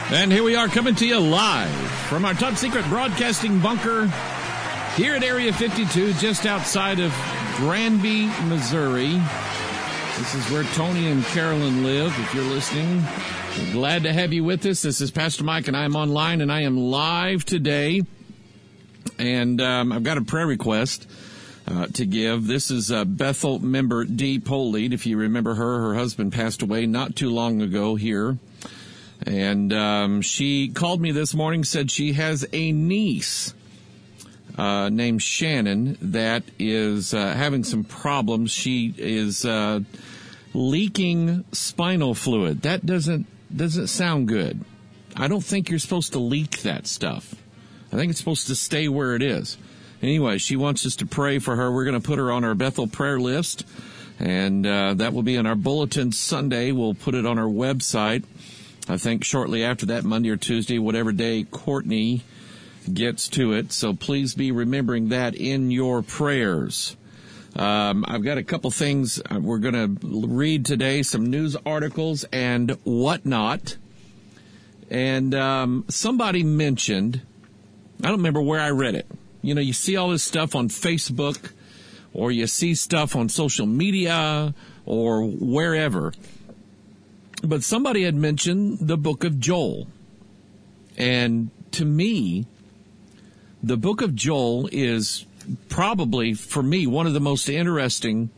And here we are coming to you live from our top secret broadcasting bunker here at Area 52, just outside of Granby, Missouri. This is where Tony and Carolyn live, if you're listening. We're glad to have you with us. This is Pastor Mike, and I am online, and I am live today. And I've got a prayer request to give. This is Bethel member Dee Polite. If you remember her husband passed away not too long ago here. And she called me this morning, said she has a niece named Shannon that is having some problems. She is leaking spinal fluid. That doesn't sound good. I don't think you're supposed to leak that stuff. I think it's supposed to stay where it is. Anyway, she wants us to pray for her. We're going to put her on our Bethel prayer list, and that will be in our bulletin Sunday. We'll put it on our website. I think shortly after that, Monday or Tuesday, whatever day Courtney gets to it. So please be remembering that in your prayers. I've got a couple things we're going to read today, some news articles and whatnot. And somebody mentioned, I don't remember where I read it. You know, you see all this stuff on Facebook, or you see stuff on social media, or wherever. But somebody had mentioned the book of Joel. And to me, the book of Joel is probably, for me, one of the most interesting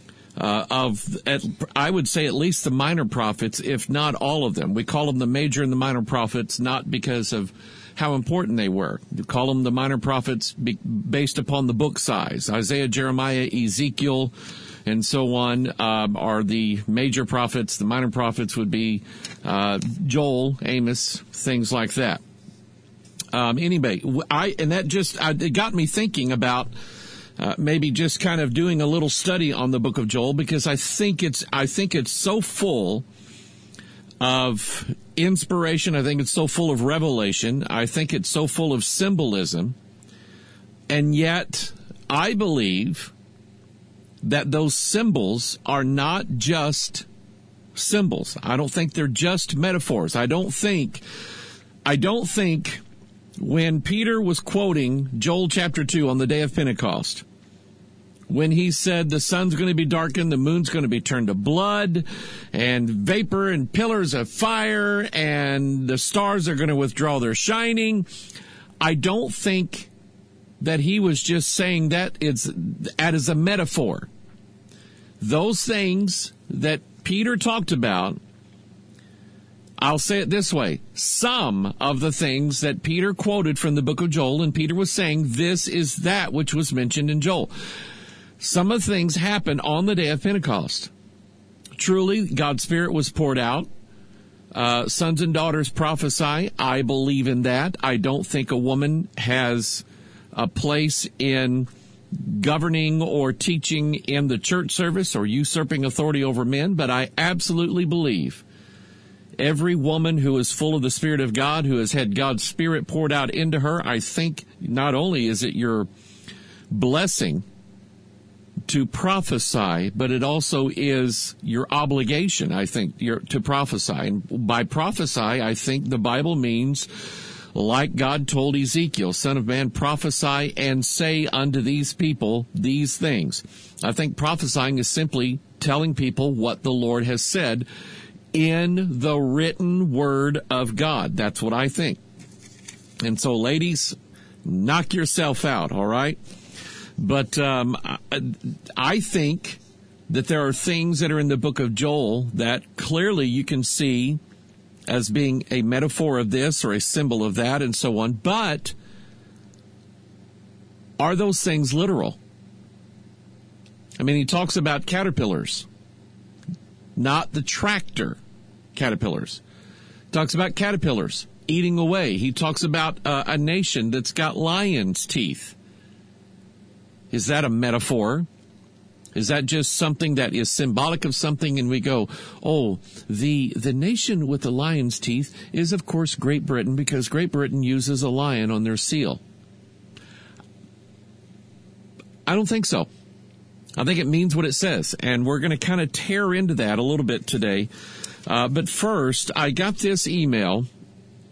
I would say at least the minor prophets, if not all of them. We call them the major and the minor prophets, not because of how important they were. We call them the minor prophets based upon the book size. Isaiah, Jeremiah, Ezekiel, and so on are the major prophets. The minor prophets would be Joel, Amos, things like that. Anyway, it got me thinking about maybe just kind of doing a little study on the book of Joel, because I think it's so full of inspiration. I think it's so full of revelation. I think it's so full of symbolism. And yet I believe that those symbols are not just symbols. I don't think they're just metaphors. I don't think when Peter was quoting Joel chapter 2 on the day of Pentecost, when he said the sun's going to be darkened, the moon's going to be turned to blood, and vapor and pillars of fire, and the stars are going to withdraw their shining, I don't think that he was just saying that as a metaphor. Those things that Peter talked about, I'll say it this way. Some of the things that Peter quoted from the book of Joel, and Peter was saying, this is that which was mentioned in Joel. Some of the things happened on the day of Pentecost. Truly, God's Spirit was poured out. Sons and daughters prophesy. I believe in that. I don't think a woman has a place in governing or teaching in the church service or usurping authority over men, but I absolutely believe every woman who is full of the Spirit of God, who has had God's Spirit poured out into her, I think not only is it your blessing to prophesy, but it also is your obligation, I think, to prophesy. And by prophesy, I think the Bible means, like God told Ezekiel, Son of man, prophesy and say unto these people these things. I think prophesying is simply telling people what the Lord has said in the written word of God. That's what I think. And so, ladies, knock yourself out, all right? But I think that there are things that are in the book of Joel that clearly you can see as being a metaphor of this or a symbol of that and so on. But are those things literal? I mean, he talks about caterpillars, not the tractor caterpillars. He talks about caterpillars eating away. He talks about a nation that's got lion's teeth. Is that a metaphor? Is that just something that is symbolic of something, and we go, oh, the nation with the lion's teeth is, of course, Great Britain, because Great Britain uses a lion on their seal? I don't think so. I think it means what it says, and we're going to kind of tear into that a little bit today. But first, I got this email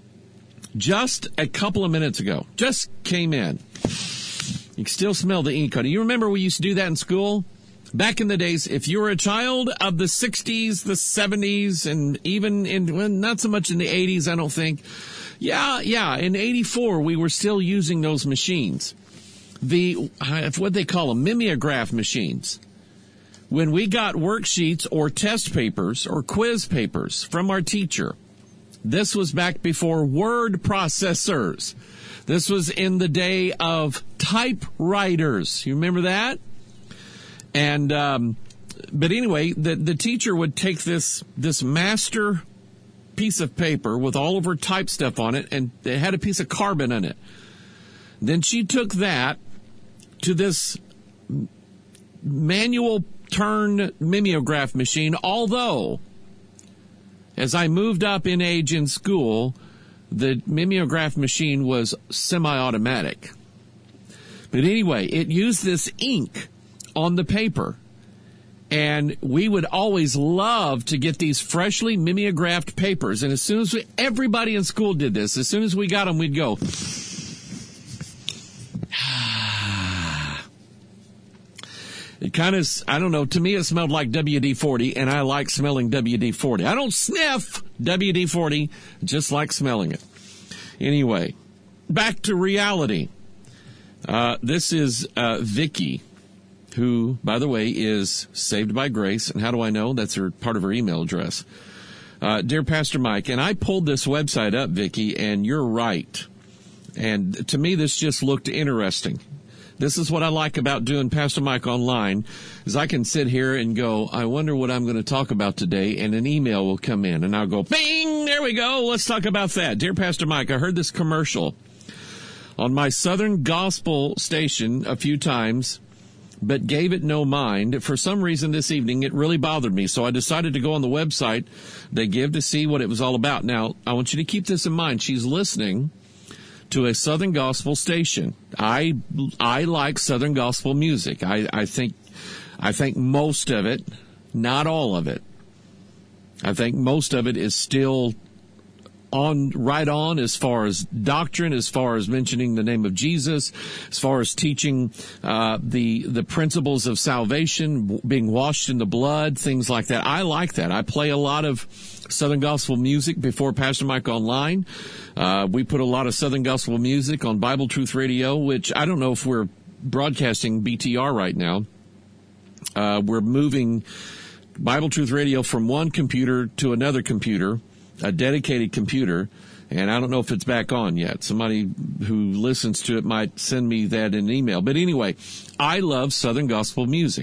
just a couple of minutes ago. Just came in. You can still smell the ink on it. You remember we used to do that in school? Back in the days, if you were a child of the 60s, the 70s, and even not so much in the 80s, I don't think. Yeah, in 84, we were still using those machines. What they call them, mimeograph machines. When we got worksheets or test papers or quiz papers from our teacher, this was back before word processors. This was in the day of typewriters. You remember that? And, but anyway, the teacher would take this master piece of paper with all of her type stuff on it, and it had a piece of carbon in it. Then she took that to this manual turn mimeograph machine, although as I moved up in age in school, the mimeograph machine was semi-automatic. But anyway, it used this ink on the paper, and we would always love to get these freshly mimeographed papers. And as soon as everybody in school did this, as soon as we got them, we'd go, it kind of, I don't know, to me it smelled like WD-40, and I like smelling WD-40. I don't sniff WD-40, just like smelling it. Anyway, back to reality. This is Vicky, who, by the way, is Saved by Grace. And how do I know? That's part of her email address. Dear Pastor Mike, and I pulled this website up, Vicky, and you're right. And to me, this just looked interesting. This is what I like about doing Pastor Mike Online, is I can sit here and go, I wonder what I'm going to talk about today, and an email will come in, and I'll go, bing, there we go, let's talk about that. Dear Pastor Mike, I heard this commercial on my Southern Gospel station a few times, but gave it no mind. For some reason this evening, it really bothered me, so I decided to go on the website they give to see what it was all about. Now, I want you to keep this in mind. She's listening to a Southern Gospel station. I like Southern Gospel music. I think most of it, not all of it, I think most of it is still right on as far as doctrine, as far as mentioning the name of Jesus, as far as teaching the principles of salvation, being washed in the blood, things like that. I like that. I play a lot of Southern Gospel music before Pastor Mike Online. We put a lot of Southern Gospel music on Bible Truth Radio, which I don't know if we're broadcasting BTR right now. We're moving Bible Truth Radio from one computer to another computer, a dedicated computer, and I don't know if it's back on yet. Somebody who listens to it might send me that in an email. But anyway, I love Southern Gospel music.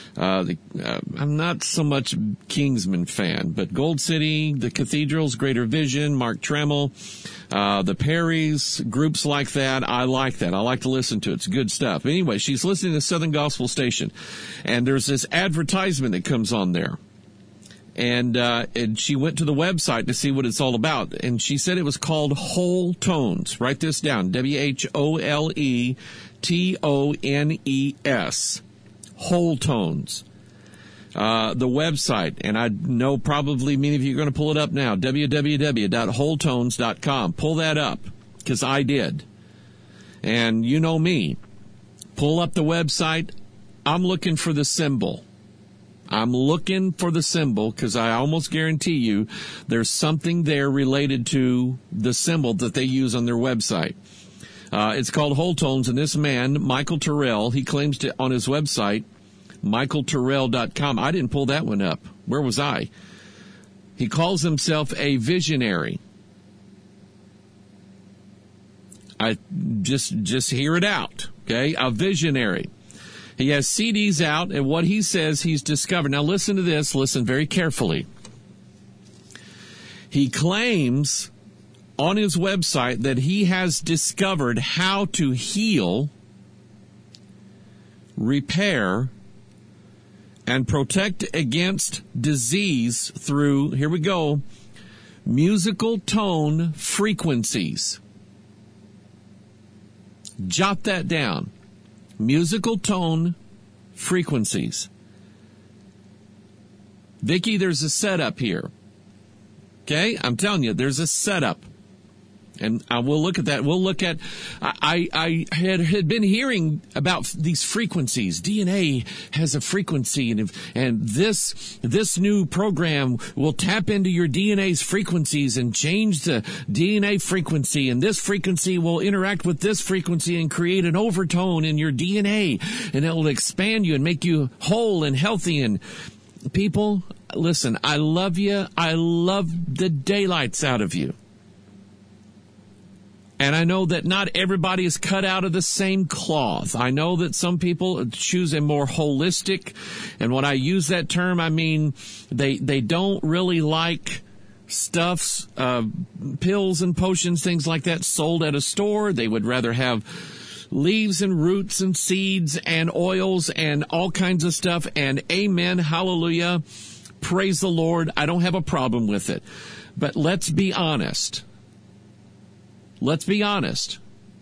I'm not so much Kingsman fan, but Gold City, the Cathedrals, Greater Vision, Mark Tremmel, the Perrys, groups like that. I like that. I like to listen to it. It's good stuff. Anyway, she's listening to Southern Gospel Station, and there's this advertisement that comes on there. And she went to the website to see what it's all about. And she said it was called Whole Tones. Write this down. WHOLETONES. Whole Tones. The website. And I know probably many of you are going to pull it up now. www.wholetones.com. Pull that up, because I did. And you know me. Pull up the website. I'm looking for the symbol. I'm looking for the symbol, because I almost guarantee you there's something there related to the symbol that they use on their website. It's called Whole Tones, and this man, Michael Terrell, he claims to on his website, michaelterrell.com. I didn't pull that one up. Where was I? He calls himself a visionary. I just hear it out, okay? A visionary. He has CDs out, and what he says he's discovered. Now listen to this. Listen very carefully. He claims on his website that he has discovered how to heal, repair, and protect against disease through, here we go, musical tone frequencies. Jot that down. Musical tone frequencies. Vicki, there's a setup here. Okay? I'm telling you, there's a setup. And we'll look at that. We'll look at, I had been hearing about these frequencies. DNA has a frequency, and this new program will tap into your DNA's frequencies and change the DNA frequency, and this frequency will interact with this frequency and create an overtone in your DNA, and it will expand you and make you whole and healthy. And people, listen, I love you. I love the daylights out of you. And I know that not everybody is cut out of the same cloth. I know that some people choose a more holistic, and when I use that term, I mean they don't really like stuffs, pills and potions, things like that sold at a store. They would rather have leaves and roots and seeds and oils and all kinds of stuff. And amen, hallelujah, praise the Lord. I don't have a problem with it. But let's be honest. Let's be honest.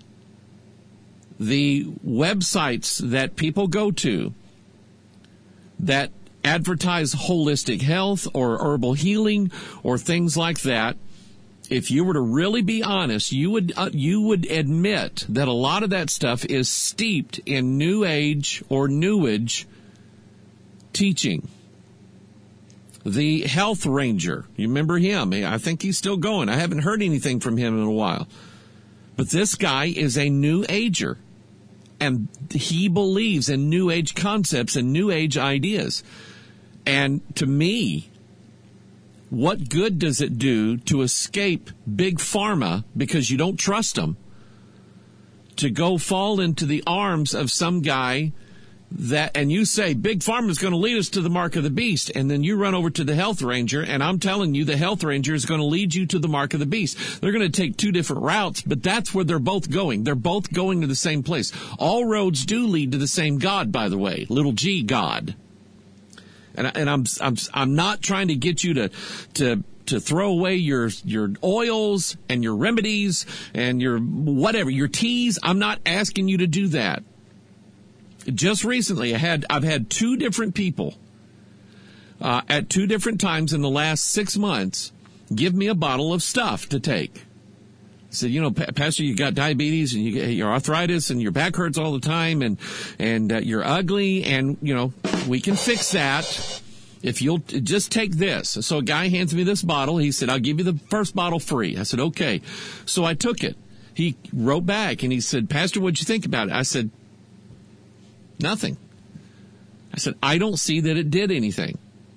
The websites that people go to that advertise holistic health or herbal healing or things like that, if you were to really be honest, you would admit that a lot of that stuff is steeped in New Age or Newage teaching. The Health Ranger, you remember him? I think he's still going. I haven't heard anything from him in a while. But this guy is a New Ager, and he believes in New Age concepts and New Age ideas. And to me, what good does it do to escape Big Pharma because you don't trust them, to go fall into the arms of some guy that, and you say, Big Pharma is going to lead us to the mark of the beast, and then you run over to the Health Ranger, and I'm telling you, the Health Ranger is going to lead you to the mark of the beast. They're going to take two different routes, but that's where they're both going. They're both going to the same place. All roads do lead to the same God, by the way, little g God. And I'm not trying to get you to throw away your oils and your remedies and your whatever, your teas. I'm not asking you to do that. Just recently, I've had two different people at two different times in the last 6 months give me a bottle of stuff to take. I said, Pastor, you got diabetes and you get your arthritis and your back hurts all the time and you're ugly, and we can fix that if you'll just take this. So a guy hands me this bottle. He said, I'll give you the first bottle free. I said, okay. So I took it. He wrote back and he said, Pastor, what'd you think about it? I said, nothing. I said, I don't see that it did anything.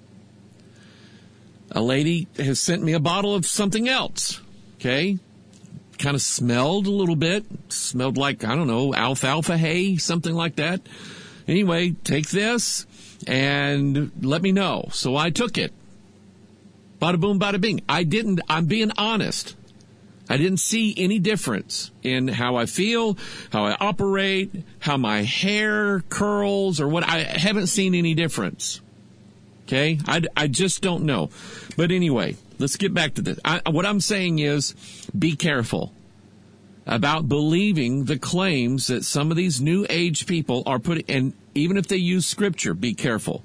A lady has sent me a bottle of something else. Okay. Kind of smelled a little bit. Smelled like, I don't know, alfalfa hay, something like that. Anyway, take this and let me know. So I took it. Bada boom, bada bing. I'm being honest. I didn't see any difference in how I feel, how I operate, how my hair curls, or what. I haven't seen any difference. Okay? I just don't know. But anyway, let's get back to this. What I'm saying is, be careful about believing the claims that some of these New Age people are putting, and even if they use Scripture, be careful.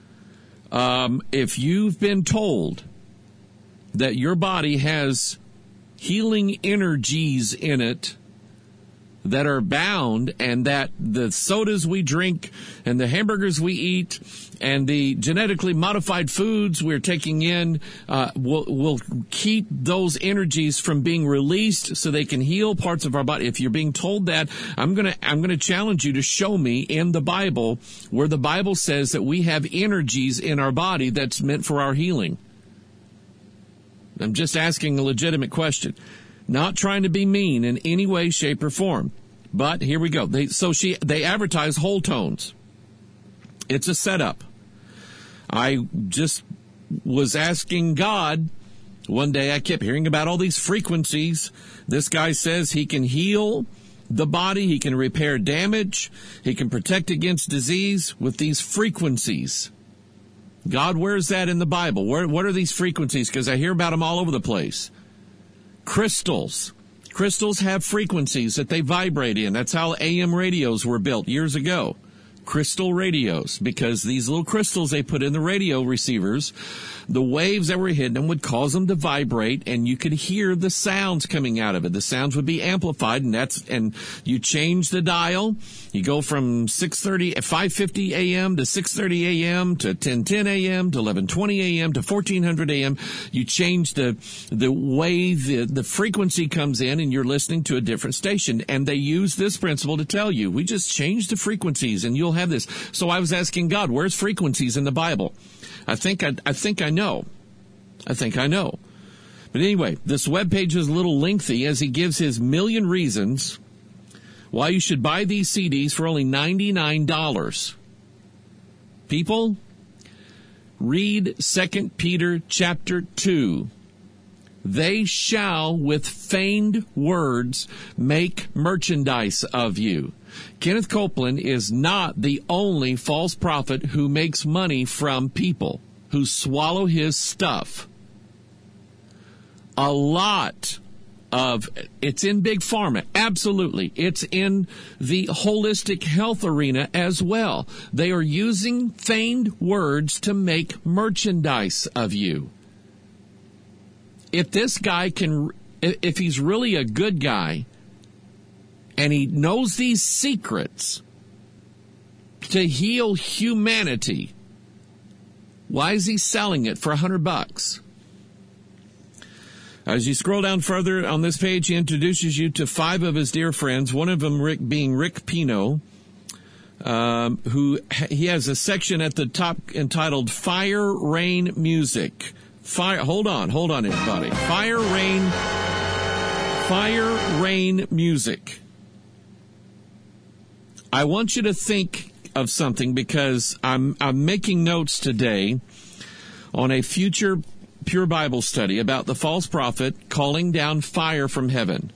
If you've been told that your body has healing energies in it that are bound, and that the sodas we drink and the hamburgers we eat and the genetically modified foods we're taking in will keep those energies from being released so they can heal parts of our body. If you're being told that, I'm gonna challenge you to show me in the Bible where the Bible says that we have energies in our body that's meant for our healing. I'm just asking a legitimate question. Not trying to be mean in any way, shape, or form. But here we go. They advertise whole tones. It's a setup. I just was asking God. One day I kept hearing about all these frequencies. This guy says he can heal the body. He can repair damage. He can protect against disease with these frequencies. God, where's that in the Bible? What are these frequencies? Because I hear about them all over the place. Crystals. Crystals have frequencies that they vibrate in. That's how AM radios were built years ago, crystal radios, because these little crystals they put in the radio receivers, the waves that were hitting them would cause them to vibrate, and you could hear the sounds coming out of it. The sounds would be amplified, and you change the dial. You go from 5:50 a.m. to 6:30 a.m. to 10:10 a.m. to 11:20 a.m. to 1400 a.m. You change the way the frequency comes in, and you're listening to a different station. And they use this principle to tell you, we just change the frequencies, and you'll have this. So I was asking God, where's frequencies in the Bible? I think I know. But anyway, this webpage is a little lengthy as he gives his million reasons why you should buy these CDs for only $99. People, read 2 Peter chapter 2. They shall with feigned words make merchandise of you. Kenneth Copeland is not the only false prophet who makes money from people who swallow his stuff. A lot of it's in big pharma. Absolutely. It's in the holistic health arena as well. They are using feigned words to make merchandise of you. If this guy if he's really a good guy, and he knows these secrets to heal humanity, why is he selling it for $100? As you scroll down further on this page, he introduces you to 5 of his dear friends, one of them being Rick Pino, who he has a section at the top entitled Fire, Rain, Music. Hold on, everybody. Fire, rain, music. I want you to think of something, because I'm making notes today on a future Pure Bible study about the false prophet calling down fire from heaven.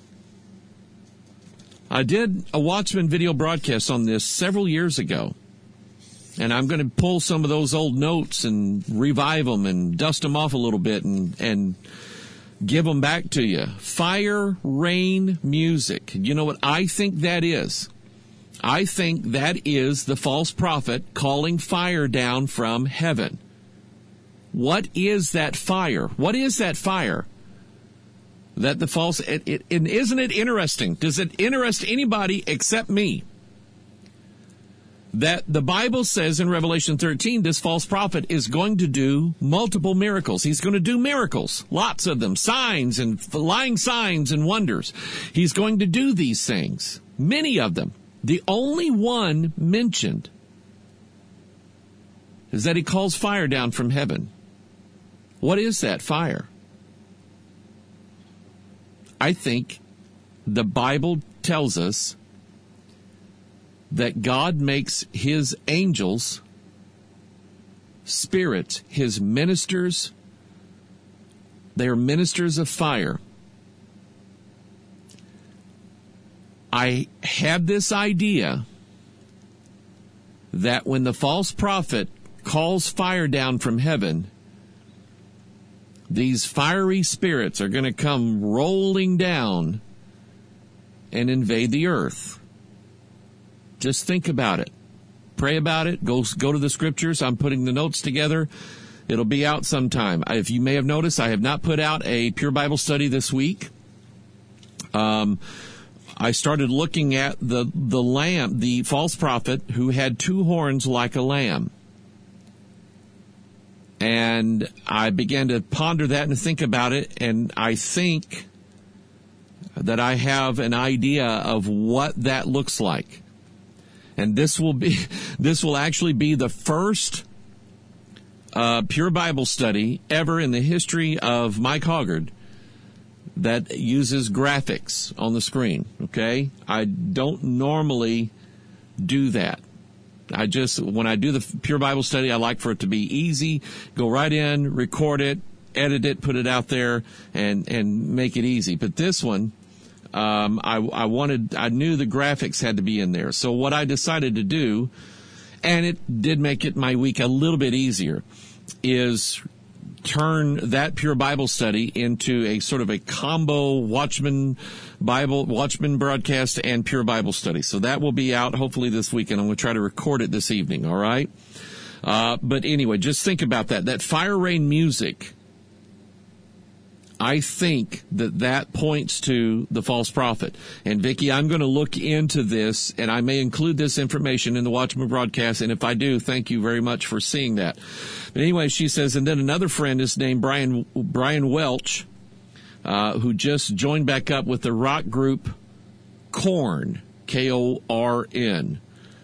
I did a Watchman video broadcast on this several years ago, and I'm going to pull some of those old notes and revive them and dust them off a little bit and give them back to you. Fire, rain, music. You know what I think that is? I think that is the false prophet calling fire down from heaven. What is that fire? What is that fire? That the false... and isn't it interesting? Does it interest anybody except me? That the Bible says in Revelation 13, this false prophet is going to do multiple miracles. He's going to do miracles, lots of them, signs and lying signs and wonders. He's going to do these things, many of them. The only one mentioned is that he calls fire down from heaven. What is that fire? I think the Bible tells us that God makes his angels, spirits, his ministers, they are ministers of fire. I have this idea that when the false prophet calls fire down from heaven, these fiery spirits are going to come rolling down and invade the earth. Just think about it. Pray about it. Go to the scriptures. I'm putting the notes together. It'll be out sometime. If you may have noticed, I have not put out a Pure Bible study this week. I started looking at the lamb, the false prophet who had 2 horns like a lamb. And I began to ponder that and think about it, and I think that I have an idea of what that looks like. And this will actually be the first Pure Bible study ever in the history of Mike Hoggard that uses graphics on the screen, okay? I don't normally do that. When I do the Pure Bible study, I like for it to be easy. Go right in, record it, edit it, put it out there, and make it easy. But this one, I knew the graphics had to be in there. So what I decided to do, and it did make it my week a little bit easier, is turn that Pure Bible Study into a sort of a combo Watchman broadcast and Pure Bible Study. So that will be out hopefully this weekend. I'm going to try to record it this evening, all right? But anyway, just think about that. That fire rain music, I think that points to the false prophet. And Vicki, I'm going to look into this, and I may include this information in the Watchman broadcast. And if I do, thank you very much for seeing that. But anyway, she says, and then another friend is named Brian Welch, who just joined back up with the rock group Korn, Korn.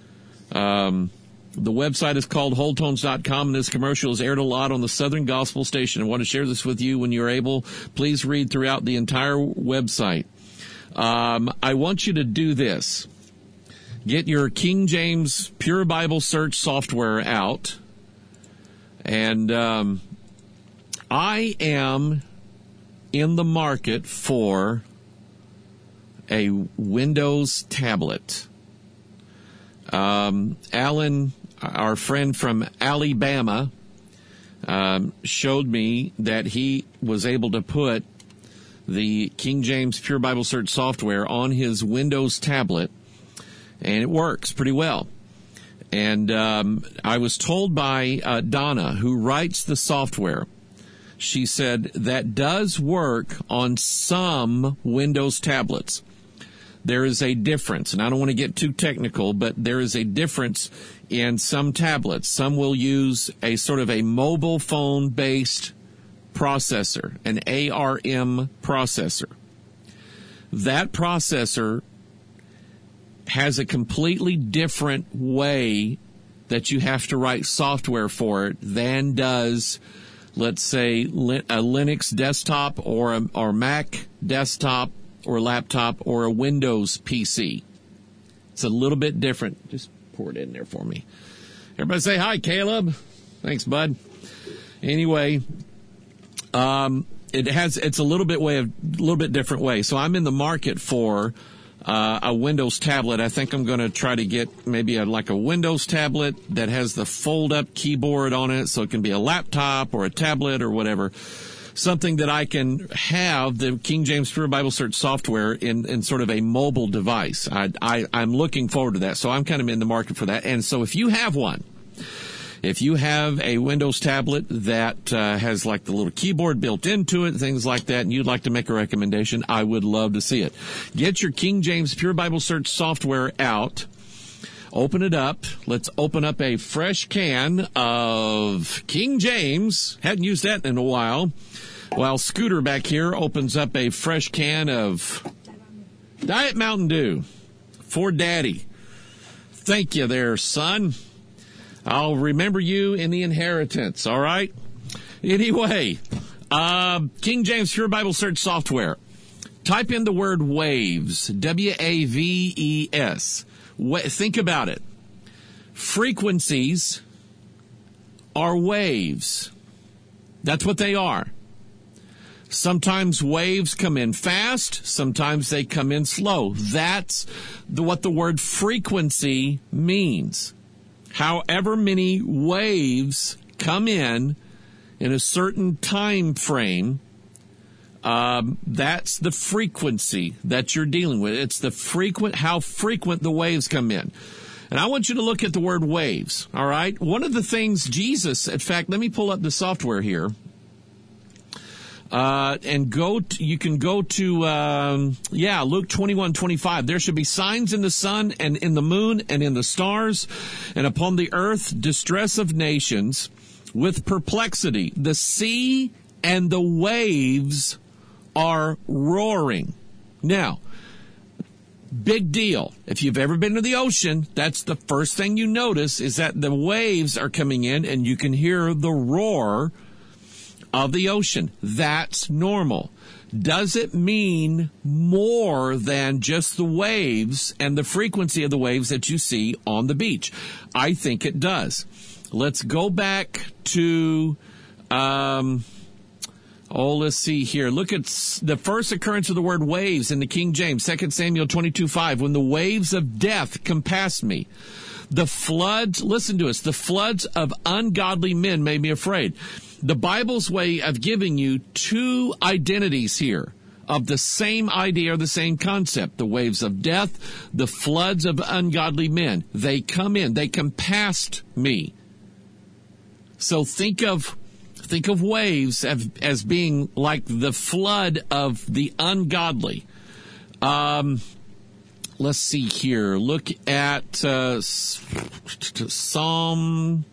The website is called wholetones.com, and this commercial is aired a lot on the Southern Gospel Station. I want to share this with you when you're able. Please read throughout the entire website. I want you to do this. Get your King James Pure Bible Search software out. And I am in the market for a Windows tablet. Alan, our friend from Alabama, showed me that he was able to put the King James Pure Bible Search software on his Windows tablet, and it works pretty well. And I was told by Donna, who writes the software, she said that does work on some Windows tablets. There is a difference, and I don't want to get too technical, but there is a difference in some tablets. Some will use a sort of a mobile phone-based processor, an ARM processor. That processor has a completely different way that you have to write software for it than does, let's say, a Linux desktop or Mac desktop or laptop or a Windows PC. It's a little bit different. Just pour it in there for me. Everybody say hi, Caleb. Thanks, bud. Anyway, it's a little bit different way. So I'm in the market for a Windows tablet. I think I'm going to try to get maybe a Windows tablet that has the fold-up keyboard on it, so it can be a laptop or a tablet or whatever. Something that I can have the King James Pure Bible Search software in sort of a mobile device. I'm looking forward to that. So I'm kind of in the market for that. And so if you have one, if you have a Windows tablet that has like the little keyboard built into it, things like that, and you'd like to make a recommendation, I would love to see it. Get your King James Pure Bible Search software out. Open it up. Let's open up a fresh can of King James. Hadn't used that in a while. While Scooter back here opens up a fresh can of Diet Mountain Dew for Daddy. Thank you there, son. I'll remember you in the inheritance, all right? Anyway, King James Pure Bible Search software. Type in the word waves, W-A-V-E-S. Think about it. Frequencies are waves. That's what they are. Sometimes waves come in fast. Sometimes they come in slow. That's what the word frequency means. However many waves come in a certain time frame, that's the frequency that you're dealing with. It's how frequent the waves come in. And I want you to look at the word waves, all right? One of the things Jesus, in fact, let me pull up the software here. And you can go to, Luke 21:25. There should be signs in the sun and in the moon and in the stars and upon the earth, distress of nations with perplexity. The sea and the waves are roaring. Now, big deal. If you've ever been to the ocean, that's the first thing you notice is that the waves are coming in and you can hear the roar of the ocean. That's normal. Does it mean more than just the waves and the frequency of the waves that you see on the beach? I think it does. Let's go back to, let's see here. Look at the first occurrence of the word waves in the King James, 2 Samuel 22:5. When the waves of death compassed me, the floods, listen to us, the floods of ungodly men made me afraid. the Bible's way of giving you two identities here of the same idea or the same concept. The waves of death, the floods of ungodly men. They come in. They come past me. So think of waves as being like the flood of the ungodly. Let's see here. Look at Psalm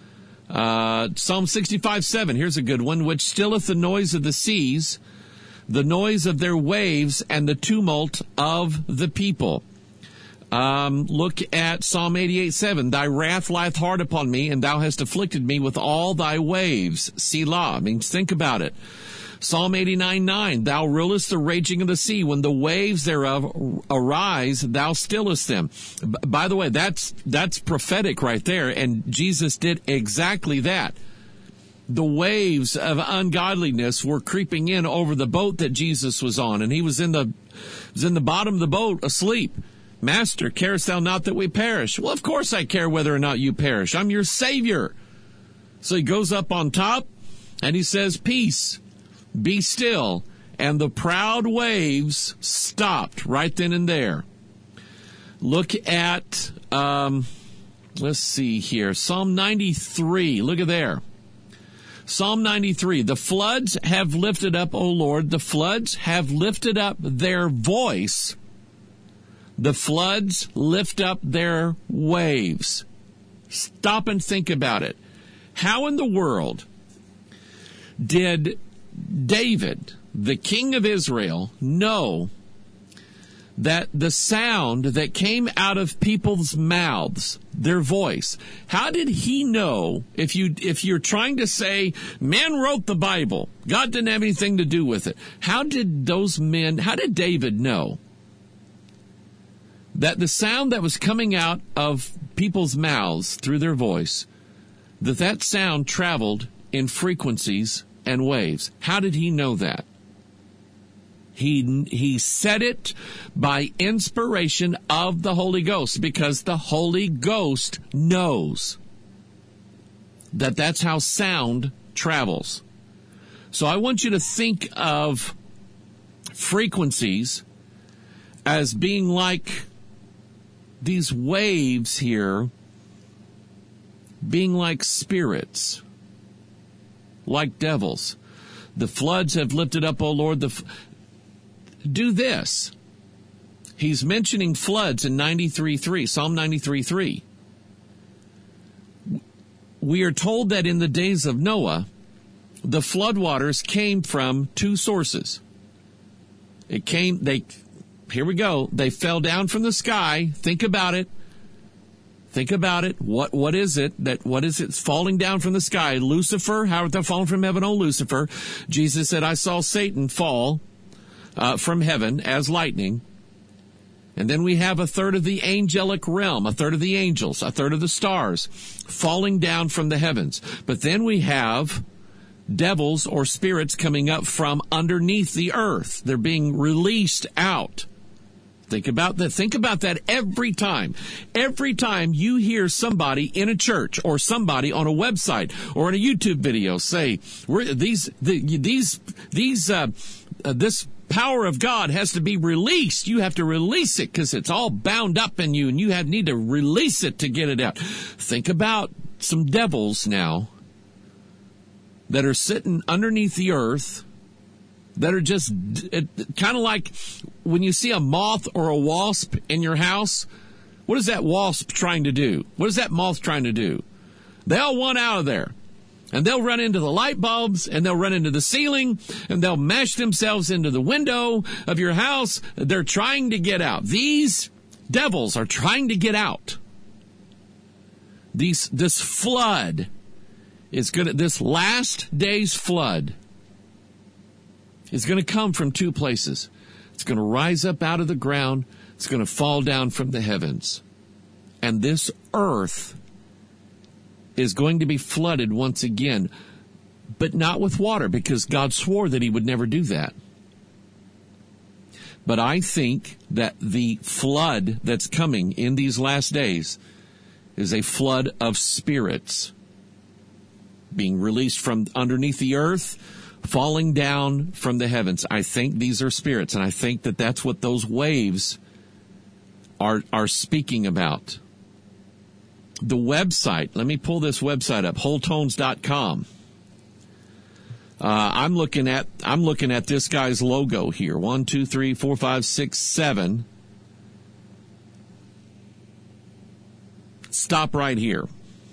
65:7. Here's a good one. Which stilleth the noise of the seas, the noise of their waves, and the tumult of the people. Look at Psalm 88:7. Thy wrath lieth hard upon me, and thou hast afflicted me with all thy waves. Selah. I mean, think about it. Psalm 89:9. Thou rulest the raging of the sea. When the waves thereof arise, thou stillest them. By the way, that's prophetic right there, and Jesus did exactly that. The waves of ungodliness were creeping in over the boat that Jesus was on, and he was in the bottom of the boat asleep. Master, carest thou not that we perish? Well, of course I care whether or not you perish. I'm your Savior. So he goes up on top, and he says, peace, be still. And the proud waves stopped right then and there. Look at, let's see here, Psalm 93. Look at there. Psalm 93, the floods have lifted up, O Lord, the floods have lifted up their voice. The floods lift up their waves. Stop and think about it. How in the world did David, the king of Israel, know that the sound that came out of people's mouths, their voice, how did he know, if you're trying to say, man wrote the Bible, God didn't have anything to do with it, how did David know that the sound that was coming out of people's mouths through their voice, that sound traveled in frequencies and waves? How did he know that? He said it by inspiration of the Holy Ghost, because the Holy Ghost knows that that's how sound travels. So I want you to think of frequencies as being like these waves here, being like spirits, like devils. The floods have lifted up, O Lord, do this. He's mentioning floods in 93:3, Psalm 93:3. We are told that in the days of Noah, the floodwaters came from two sources. Here we go. They fell down from the sky. Think about it. What is it? What is it falling down from the sky? Lucifer. How art thou fallen from heaven, O Lucifer? Jesus said, I saw Satan fall from heaven as lightning. And then we have a third of the angelic realm, a third of the angels, a third of the stars falling down from the heavens. But then we have devils or spirits coming up from underneath the earth. They're being released out. Think about that. Think about that every time. Every time you hear somebody in a church or somebody on a website or in a YouTube video say, this power of God has to be released. You have to release it because it's all bound up in you, and you need to release it to get it out. Think about some devils now that are sitting underneath the earth, that are just kind of like when you see a moth or a wasp in your house. What is that wasp trying to do? What is that moth trying to do? They all want out of there. And they'll run into the light bulbs, and they'll run into the ceiling, and they'll mash themselves into the window of your house. They're trying to get out. These devils are trying to get out. This flood is this last day's flood is going to come from two places. It's going to rise up out of the ground. It's going to fall down from the heavens. And this earth is going to be flooded once again, but not with water, because God swore that he would never do that. But I think that the flood that's coming in these last days is a flood of spirits. being released from underneath the earth, falling down from the heavens. I think these are spirits, and I think that that's what those waves are speaking about. The website, let me pull this website up, wholetones.com. I'm looking at this guy's logo here. 1, 2, 3, 4, 5, 6, 7. Stop right here.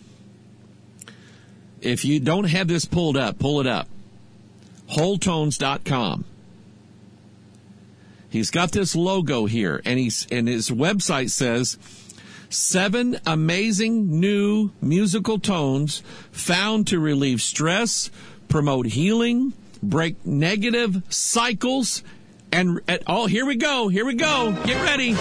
If you don't have this pulled up, pull it up. wholetones.com. He's got this logo here, and his website says 7 amazing new musical tones found to relieve stress, promote healing, break negative cycles, and here we go, get ready.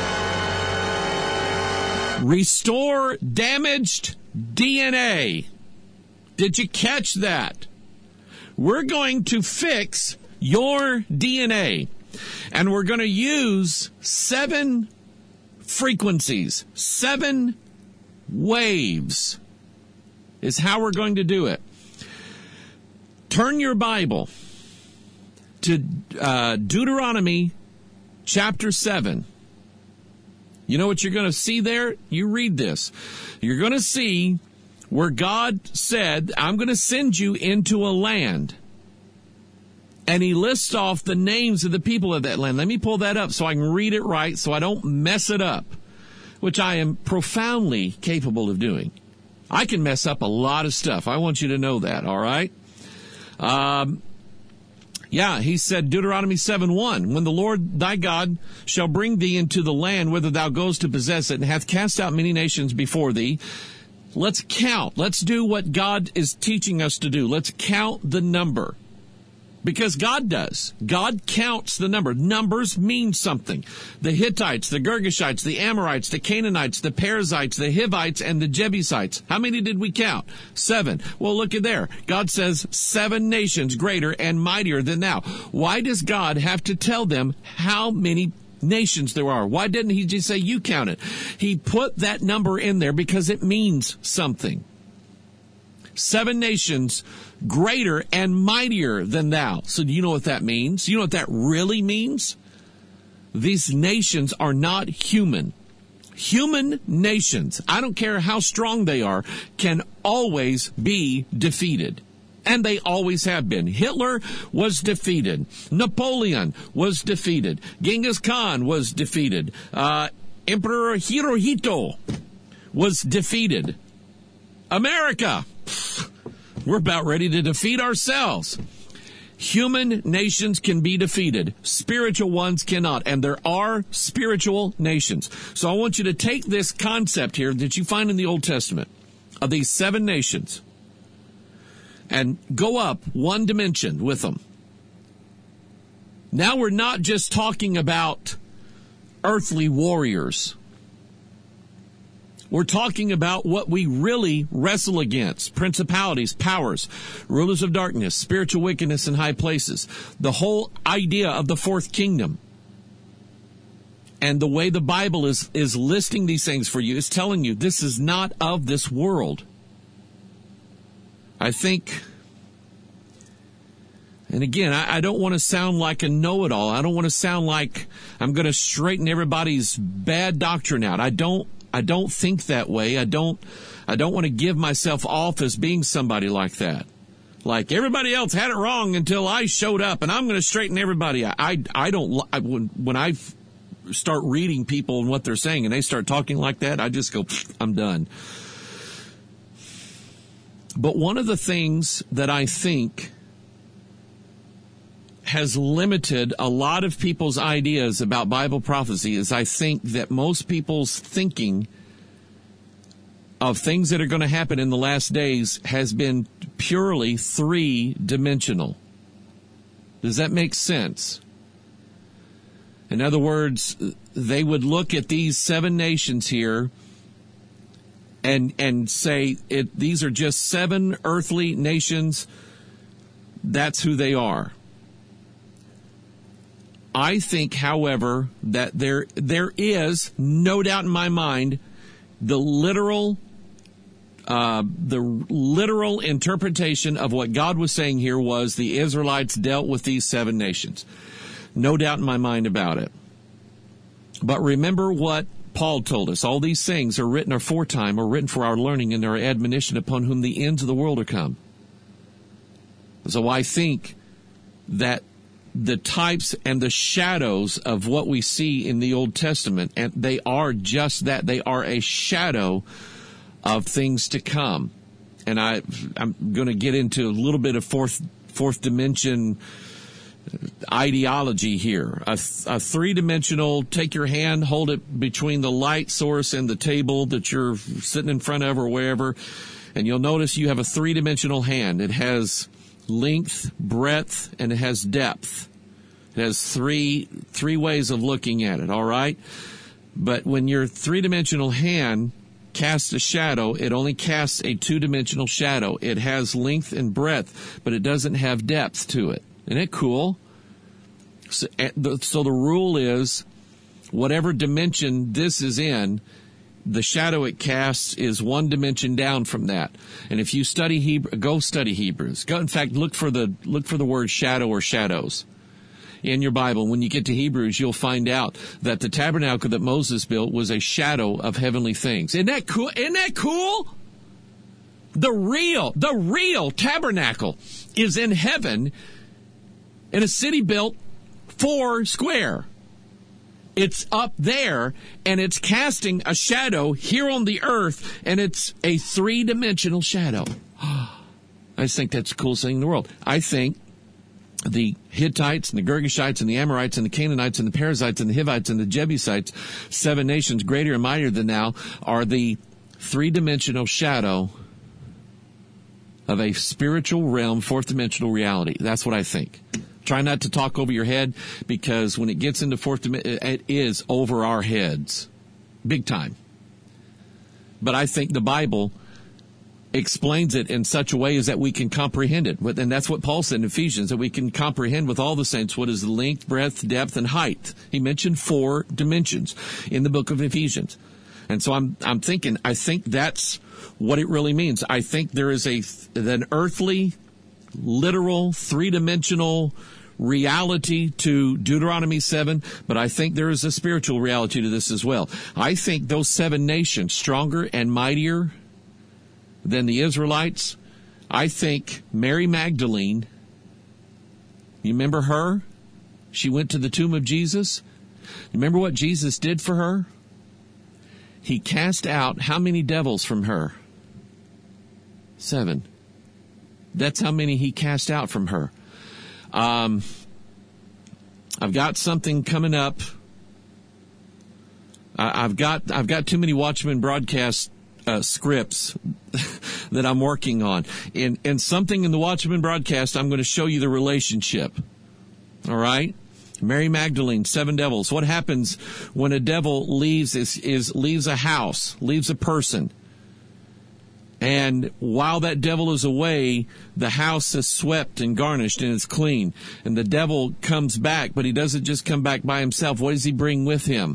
Restore damaged DNA. Did you catch that? We're going to fix your DNA, and we're going to use 7 frequencies, 7 waves is how we're going to do it. Turn your Bible to Deuteronomy chapter 7. You know what you're going to see there? You read this. You're going to see where God said, I'm going to send you into a land. And he lists off the names of the people of that land. Let me pull that up so I can read it right so I don't mess it up, which I am profoundly capable of doing. I can mess up a lot of stuff. I want you to know that, all right? He said, Deuteronomy 7:1, when the Lord thy God shall bring thee into the land whither thou goest to possess it, and hath cast out many nations before thee. Let's count. Let's do what God is teaching us to do. Let's count the number. Because God does. God counts the number. Numbers mean something. The Hittites, the Girgashites, the Amorites, the Canaanites, the Perizzites, the Hivites, and the Jebusites. How many did we count? 7. Well, look at there. God says 7 nations greater and mightier than thou. Why does God have to tell them how many nations there are? Why didn't he just say, you count it? He put that number in there because it means something. 7 nations greater and mightier than thou. So do you know what that means? You know what that really means? These nations are not human. Human nations, I don't care how strong they are, can always be defeated. And they always have been. Hitler was defeated. Napoleon was defeated. Genghis Khan was defeated. Emperor Hirohito was defeated. America, we're about ready to defeat ourselves. Human nations can be defeated. Spiritual ones cannot. And there are spiritual nations. So I want you to take this concept here that you find in the Old Testament of these 7 nations and go up 1 dimension with them. Now we're not just talking about earthly warriors. We're talking about what we really wrestle against. Principalities, powers, rulers of darkness, spiritual wickedness in high places. The whole idea of the 4th kingdom. And the way the Bible is listing these things for you is telling you this is not of this world. I think, and again, I don't want to sound like a know-it-all. I don't want to sound like I'm going to straighten everybody's bad doctrine out. I don't think that way. I don't want to give myself off as being somebody like that. Like everybody else had it wrong until I showed up, and I'm going to straighten everybody out. When I start reading people and what they're saying, and they start talking like that, I just go, I'm done. But one of the things that I think has limited a lot of people's ideas about Bible prophecy is I think that most people's thinking of things that are going to happen in the last days has been purely 3-dimensional. Does that make sense? In other words, they would look at these 7 nations here and say these are just 7 earthly nations. That's who they are. I think, however, that there is, no doubt in my mind, the literal the literal interpretation of what God was saying here was the Israelites dealt with these 7 nations. No doubt in my mind about it. But remember what Paul told us. All these things are written aforetime, or written for our learning and our admonition, upon whom the ends of the world are come. So I think that the types and the shadows of what we see in the Old Testament, and they are just that. They are a shadow of things to come. And I'm going to get into a little bit of fourth dimension ideology here. A 3-dimensional, take your hand, hold it between the light source and the table that you're sitting in front of or wherever, and you'll notice you have a 3-dimensional hand. It has length, breadth, and it has depth. It has three ways of looking at it, all right? But when your 3-dimensional hand casts a shadow, it only casts a 2-dimensional shadow. It has length and breadth, but it doesn't have depth to it. Isn't it cool? So the rule is, whatever dimension this is in, the shadow it casts is 1 dimension down from that. And if you study Hebrew, go study Hebrews. Go, in fact, look for the word shadow or shadows in your Bible. When you get to Hebrews, you'll find out that the tabernacle that Moses built was a shadow of heavenly things. Isn't that cool? Isn't that cool? The real tabernacle is in heaven in a city built 4 square. It's up there, and it's casting a shadow here on the earth, and it's a 3-dimensional shadow. I just think that's the coolest thing in the world. I think the Hittites and the Girgashites and the Amorites and the Canaanites and the Perizzites and the Hivites and the Jebusites, 7 nations greater and mightier than thou, are the 3-dimensional shadow of a spiritual realm, 4th-dimensional reality. That's what I think. Try not to talk over your head, because when it gets into 4th dimension, it is over our heads. Big time. But I think the Bible explains it in such a way as that we can comprehend it. And that's what Paul said in Ephesians, that we can comprehend with all the saints what is the length, breadth, depth, and height. He mentioned 4 dimensions in the book of Ephesians. And so I'm thinking, I think that's what it really means. I think there is an earthly, literal, 3-dimensional reality to Deuteronomy 7, but I think there is a spiritual reality to this as well. I think those 7 nations, stronger and mightier than the Israelites, I think Mary Magdalene, you remember her? She went to the tomb of Jesus. Remember what Jesus did for her? He cast out how many devils from her? 7. That's how many he cast out from her. I've got something coming up. I've got too many Watchman broadcast scripts that I'm working on. And something in the Watchman broadcast, I'm going to show you the relationship. All right? Mary Magdalene, 7 devils. What happens when a devil leaves a house, leaves a person? And while that devil is away, the house is swept and garnished and it's clean. And the devil comes back, but he doesn't just come back by himself. What does he bring with him?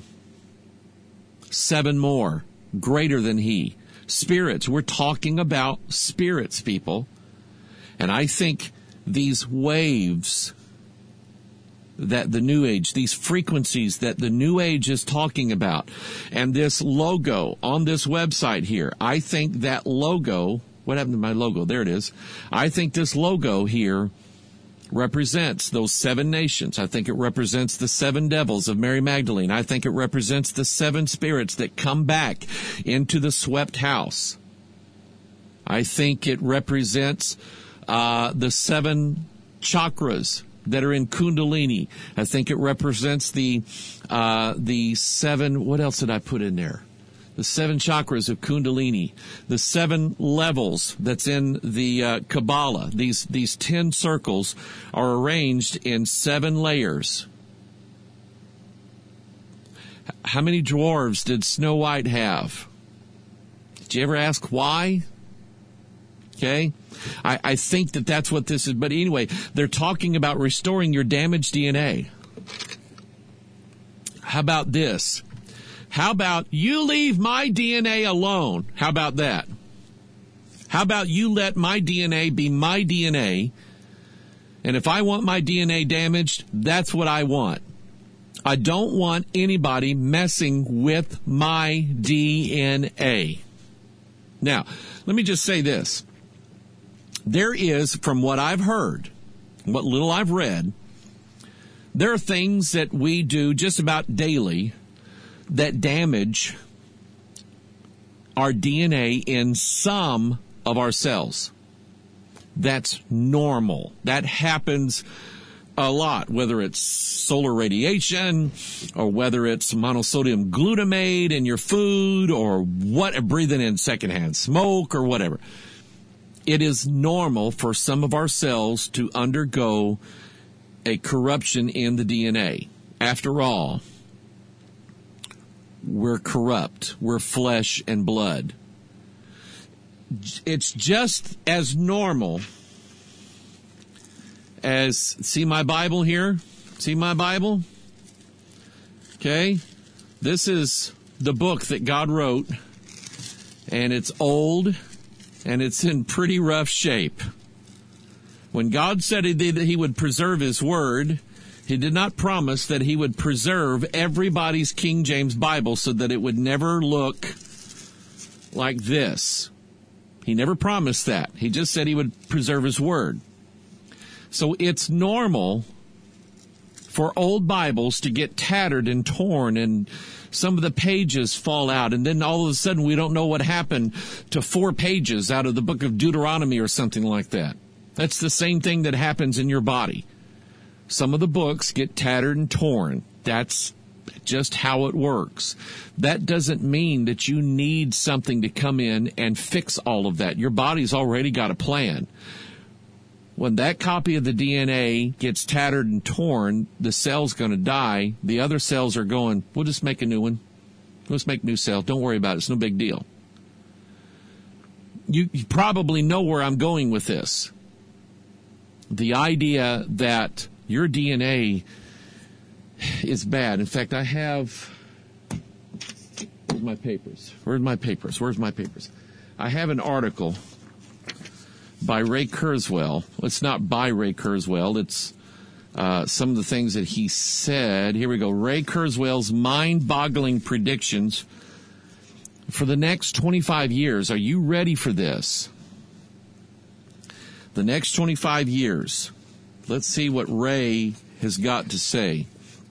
7 more, greater than he. Spirits. We're talking about spirits, people. And I think these waves that the New Age, these frequencies that the New Age is talking about, and this logo on this website here, I think that logo, what happened to my logo? There it is. I think this logo here represents those 7 nations. I think it represents the 7 devils of Mary Magdalene. I think it represents the 7 spirits that come back into the swept house. I think it represents the 7 chakras that are in Kundalini. I think it represents the 7, what else did I put in there? The 7 chakras of Kundalini, the 7 levels that's in the Kabbalah. These 10 circles are arranged in 7 layers. How many dwarves did Snow White have? Did you ever ask why? Okay? I think that's what this is. But anyway, they're talking about restoring your damaged DNA. How about this? How about you leave my DNA alone? How about that? How about you let my DNA be my DNA, and if I want my DNA damaged, that's what I want. I don't want anybody messing with my DNA. Now, let me just say this. There is, from what I've heard, what little I've read, there are things that we do just about daily that damage our DNA in some of our cells. That's normal. That happens a lot, whether it's solar radiation or whether it's monosodium glutamate in your food or what, breathing in secondhand smoke or whatever. It is normal for some of our cells to undergo a corruption in the DNA. After all, we're corrupt. We're flesh and blood. It's just as normal as, see my Bible here? See my Bible? Okay. This is the book that God wrote, and it's old, and it's in pretty rough shape. When God said that he would preserve his word, he did not promise that he would preserve everybody's King James Bible so that it would never look like this. He never promised that. He just said he would preserve his word. So it's normal for old Bibles to get tattered and torn and some of the pages fall out, and then all of a sudden we don't know what happened to 4 pages out of the book of Deuteronomy or something like that. That's the same thing that happens in your body. Some of the books get tattered and torn. That's just how it works. That doesn't mean that you need something to come in and fix all of that. Your body's already got a plan. When that copy of the DNA gets tattered and torn, the cell's going to die. The other cells are going, we'll just make a new one. Let's make new cells. Don't worry about it. It's no big deal. You probably know where I'm going with this. The idea that your DNA is bad. In fact, I have... Where's my papers? I have an article by Ray Kurzweil. It's not by Ray Kurzweil. It's some of the things that he said. Here we go. Ray Kurzweil's mind-boggling predictions for the next 25 years. Are you ready for this? The next 25 years. Let's see what Ray has got to say.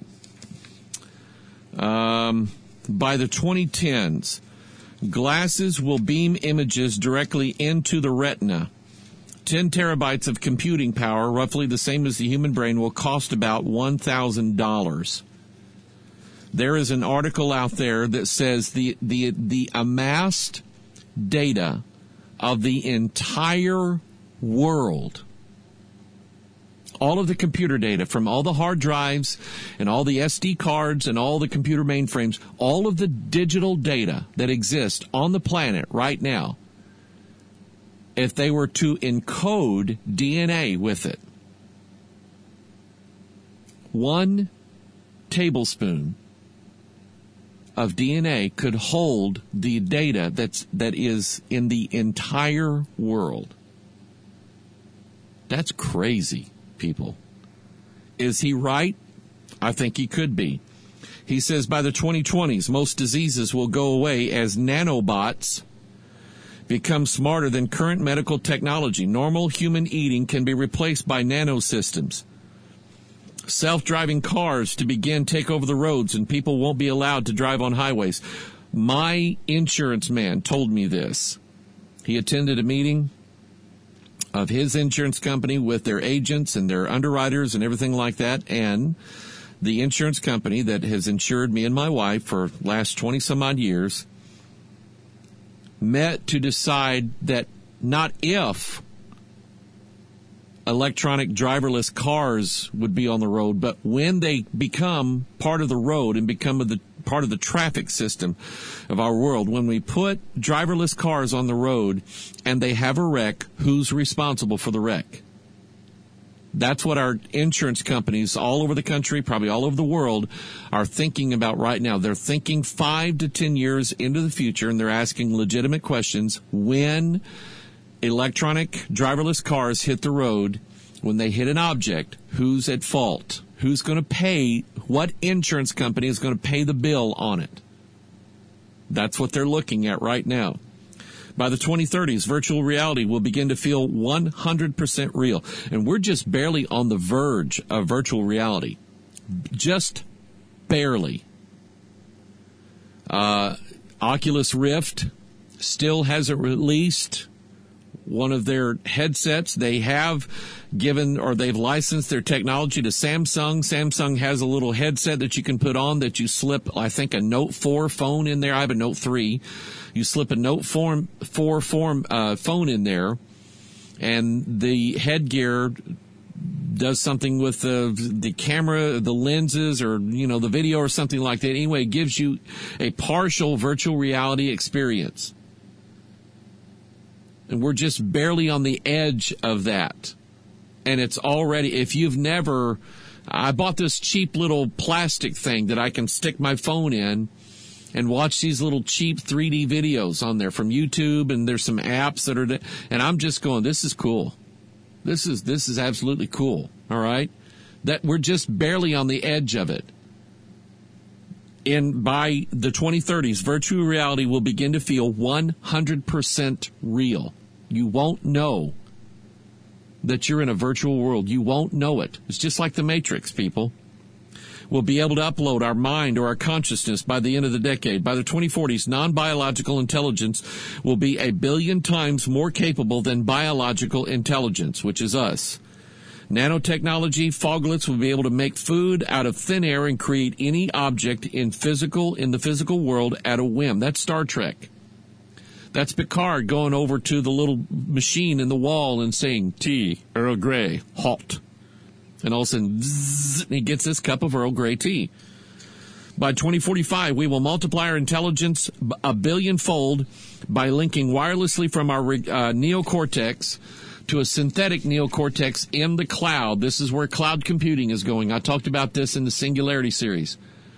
By the 2010s, glasses will beam images directly into the retina. 10 terabytes of computing power, roughly the same as the human brain, will cost about $1,000. There is an article out there that says the amassed data of the entire world, all of the computer data from all the hard drives and all the SD cards and all the computer mainframes, all of the digital data that exists on the planet right now, if they were to encode DNA with it, 1 tablespoon of DNA could hold the data that is in the entire world. That's crazy, people. Is he right? I think he could be. He says by the 2020s, most diseases will go away as nanobots become smarter than current medical technology. Normal human eating can be replaced by nanosystems. Self-driving cars to begin take over the roads, and people won't be allowed to drive on highways. My insurance man told me this. He attended a meeting of his insurance company with their agents and their underwriters and everything like that, and the insurance company that has insured me and my wife for the last 20-some-odd years met to decide that not if electronic driverless cars would be on the road, but when they become part of the road and become part of the traffic system of our world, when we put driverless cars on the road and they have a wreck, who's responsible for the wreck? That's what our insurance companies all over the country, probably all over the world, are thinking about right now. They're thinking 5 to 10 years into the future, and they're asking legitimate questions. When electronic driverless cars hit the road, when they hit an object, who's at fault? Who's going to pay? What insurance company is going to pay the bill on it? That's what they're looking at right now. By the 2030s, virtual reality will begin to feel 100% real. And we're just barely on the verge of virtual reality. Just barely. Oculus Rift still hasn't released one of their headsets. They have given, or they've licensed their technology to Samsung. Samsung has a little headset that you can put on that you slip, I think, a Note 4 phone in there. I have a Note 3. You slip a Note 4 phone in there, and the headgear does something with the camera, the lenses, or, the video or something like that. Anyway, it gives you a partial virtual reality experience. And we're just barely on the edge of that. And it's already, if you've never, I bought this cheap little plastic thing that I can stick my phone in and watch these little cheap 3D videos on there from YouTube, and there's some apps that are, and I'm just going, this is cool. This is absolutely cool. All right. That we're just barely on the edge of it. And by the 2030s, virtual reality will begin to feel 100% real. You won't know that you're in a virtual world. You won't know it. It's just like the Matrix, people. We'll be able to upload our mind or our consciousness by the end of the decade. By the 2040s, non-biological intelligence will be 1 billion times more capable than biological intelligence, which is us. Nanotechnology, foglets will be able to make food out of thin air and create any object in the physical world at a whim. That's Star Trek. That's Picard going over to the little machine in the wall and saying, tea, Earl Grey, hot. And all of a sudden, zzz, he gets this cup of Earl Grey tea. By 2045, we will multiply our intelligence 1 billion-fold by linking wirelessly from our neocortex to a synthetic neocortex in the cloud. This is where cloud computing is going. I talked about this in the Singularity series.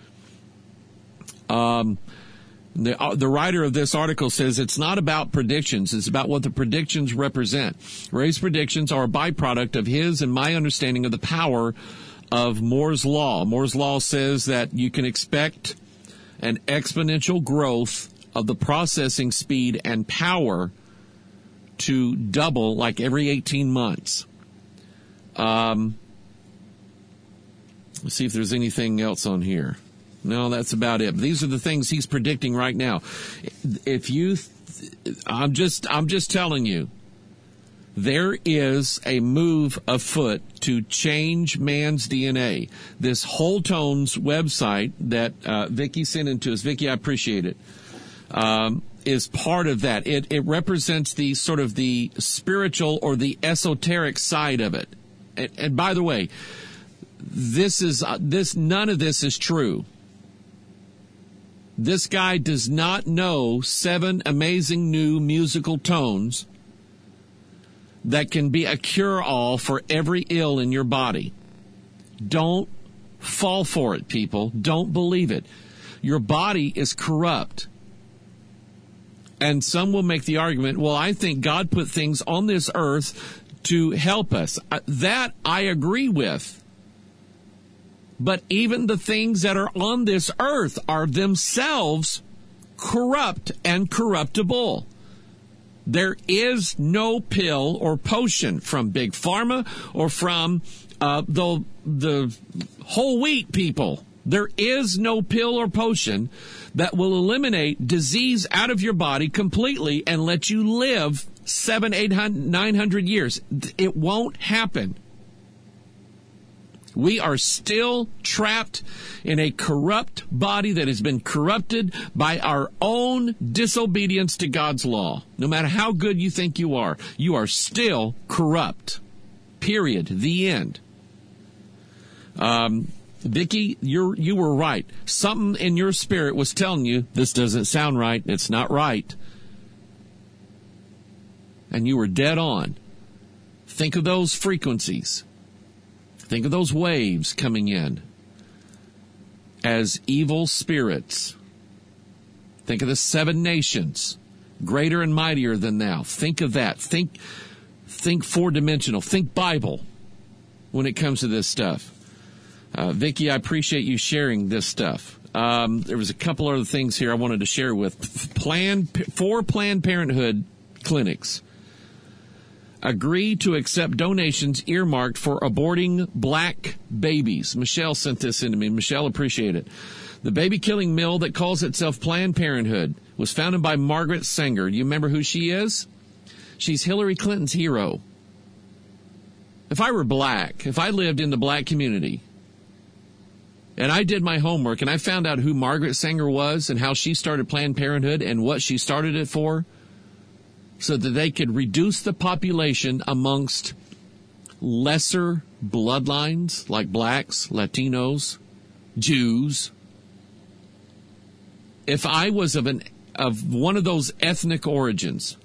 The writer of this article says it's not about predictions. It's about what the predictions represent. Ray's predictions are a byproduct of his and my understanding of the power of Moore's Law. Moore's Law says that you can expect an exponential growth of the processing speed and power to double like every 18 months. Let's see if there's anything else on here. No, that's about it. These are the things he's predicting right now. I'm just telling you, there is a move afoot to change man's DNA. This Whole Tones website that Vicki sent into us, Vicki, I appreciate it, is part of that. It represents the sort of the spiritual or the esoteric side of it. And by the way, none of this is true. This guy does not know 7 amazing new musical tones that can be a cure-all for every ill in your body. Don't fall for it, people. Don't believe it. Your body is corrupt. And some will make the argument, well, I think God put things on this earth to help us. That I agree with. But even the things that are on this earth are themselves corrupt and corruptible. There is no pill or potion from Big Pharma or from the whole wheat people. There is no pill or potion that will eliminate disease out of your body completely and let you live 700, 800, 900 years. It won't happen. We are still trapped in a corrupt body that has been corrupted by our own disobedience to God's law. No matter how good you think you are still corrupt. Period. The end. Vicki, you were right. Something in your spirit was telling you, this doesn't sound right. It's not right. And you were dead on. Think of those frequencies. Think of those waves coming in as evil spirits. Think of the 7 nations Greater and mightier than thou. Think of that. Think four-dimensional. Think Bible when it comes to this stuff. Vicki, I appreciate you sharing this stuff. There was a couple other things here I wanted to share with. 4 Planned Parenthood clinics agree to accept donations earmarked for aborting black babies. Michelle sent this in to me. Michelle, appreciate it. The baby-killing mill that calls itself Planned Parenthood was founded by Margaret Sanger. You remember who she is? She's Hillary Clinton's hero. If I were black, if I lived in the black community, and I did my homework and I found out who Margaret Sanger was and how she started Planned Parenthood and what she started it for, so that they could reduce the population amongst lesser bloodlines like blacks, Latinos, Jews. If I was of one of those ethnic origins,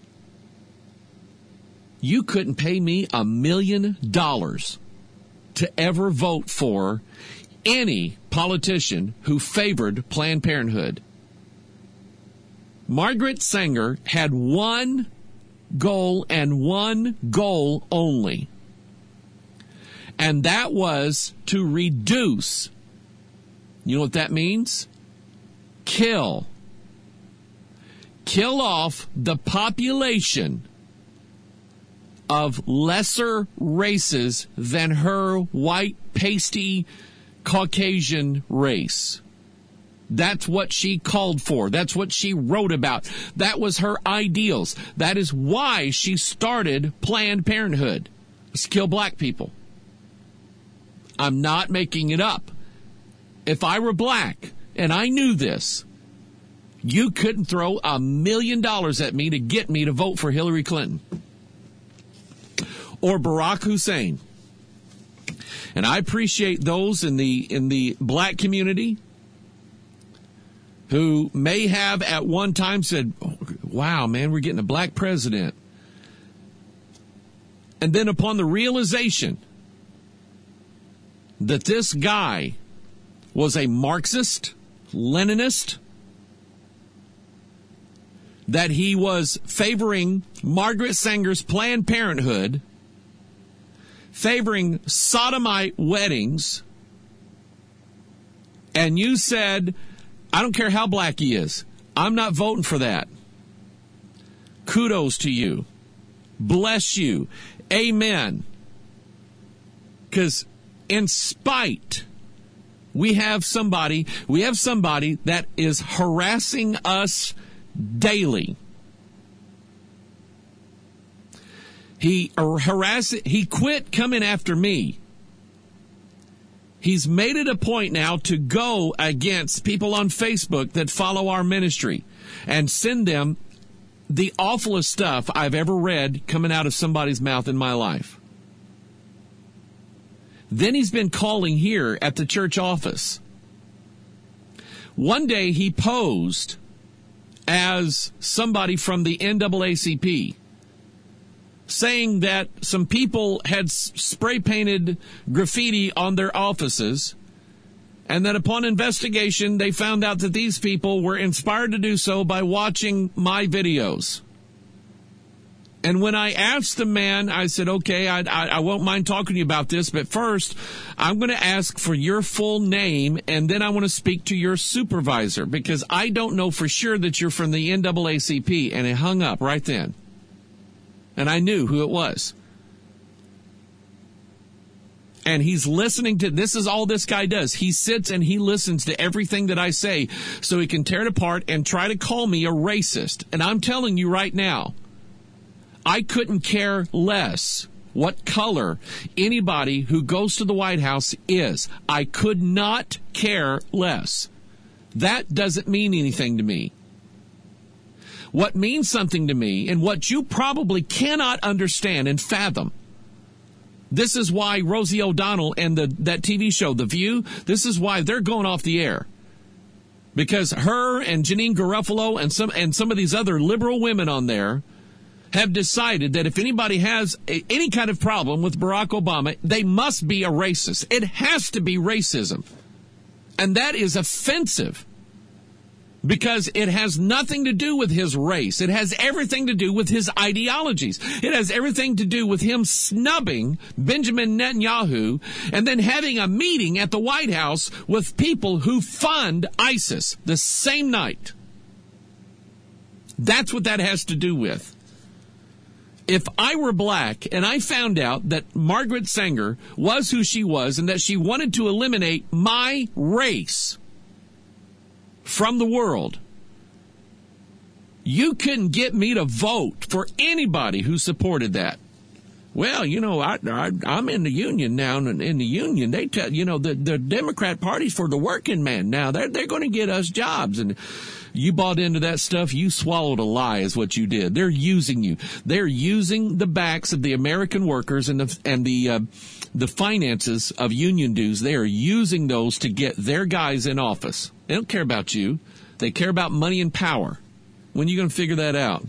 you couldn't pay me $1 million to ever vote for any politician who favored Planned Parenthood. Margaret Sanger had one goal and one goal only, and that was to reduce. You know what that means? Kill off the population of lesser races than her white, pasty, Caucasian race. That's what she called for. That's what she wrote about. That was her ideals. That is why she started Planned Parenthood. Let's kill black people. I'm not making it up. If I were black and I knew this, you couldn't throw $1 million at me to get me to vote for Hillary Clinton or Barack Hussein. And I appreciate those in the black community who may have at one time said, wow, man, we're getting a black president. And then upon the realization that this guy was a Marxist, Leninist, that he was favoring Margaret Sanger's Planned Parenthood, favoring sodomite weddings, and you said, I don't care how black he is, I'm not voting for that. Kudos to you. Bless you. Amen. Because in spite, we have somebody that is harassing us daily. He quit coming after me. He's made it a point now to go against people on Facebook that follow our ministry and send them the awfulest stuff I've ever read coming out of somebody's mouth in my life. Then he's been calling here at the church office. One day he posed as somebody from the NAACP, saying that some people had spray painted graffiti on their offices, and that upon investigation they found out that these people were inspired to do so by watching my videos. And when I asked the man, I said, okay, I won't mind talking to you about this, but first I'm going to ask for your full name, and then I want to speak to your supervisor, because I don't know for sure that you're from the NAACP. And it hung up right then. And I knew who it was. And he's listening to, this is all this guy does. He sits and he listens to everything that I say so he can tear it apart and try to call me a racist. And I'm telling you right now, I couldn't care less what color anybody who goes to the White House is. I could not care less. That doesn't mean anything to me. What means something to me, and what you probably cannot understand and fathom, this is why Rosie O'Donnell and that TV show, The View, this is why they're going off the air. Because her and Janine Garofalo and some of these other liberal women on there have decided that if anybody has any kind of problem with Barack Obama, they must be a racist. It has to be racism. And that is offensive. because it has nothing to do with his race. It has everything to do with his ideologies. It has everything to do with him snubbing Benjamin Netanyahu and then having a meeting at the White House with people who fund ISIS the same night. That's what that has to do with. If I were black and I found out that Margaret Sanger was who she was and that she wanted to eliminate my race from the world, you couldn't get me to vote for anybody who supported that. Well, I'm in the union now, and in the union, they tell, the Democrat Party's for the working man now. They're going to get us jobs. And you bought into that stuff. You swallowed a lie is what you did. They're using you. They're using the backs of the American workers and the finances of union dues. They are using those to get their guys in office. They don't care about you. They care about money and power. When are you going to figure that out?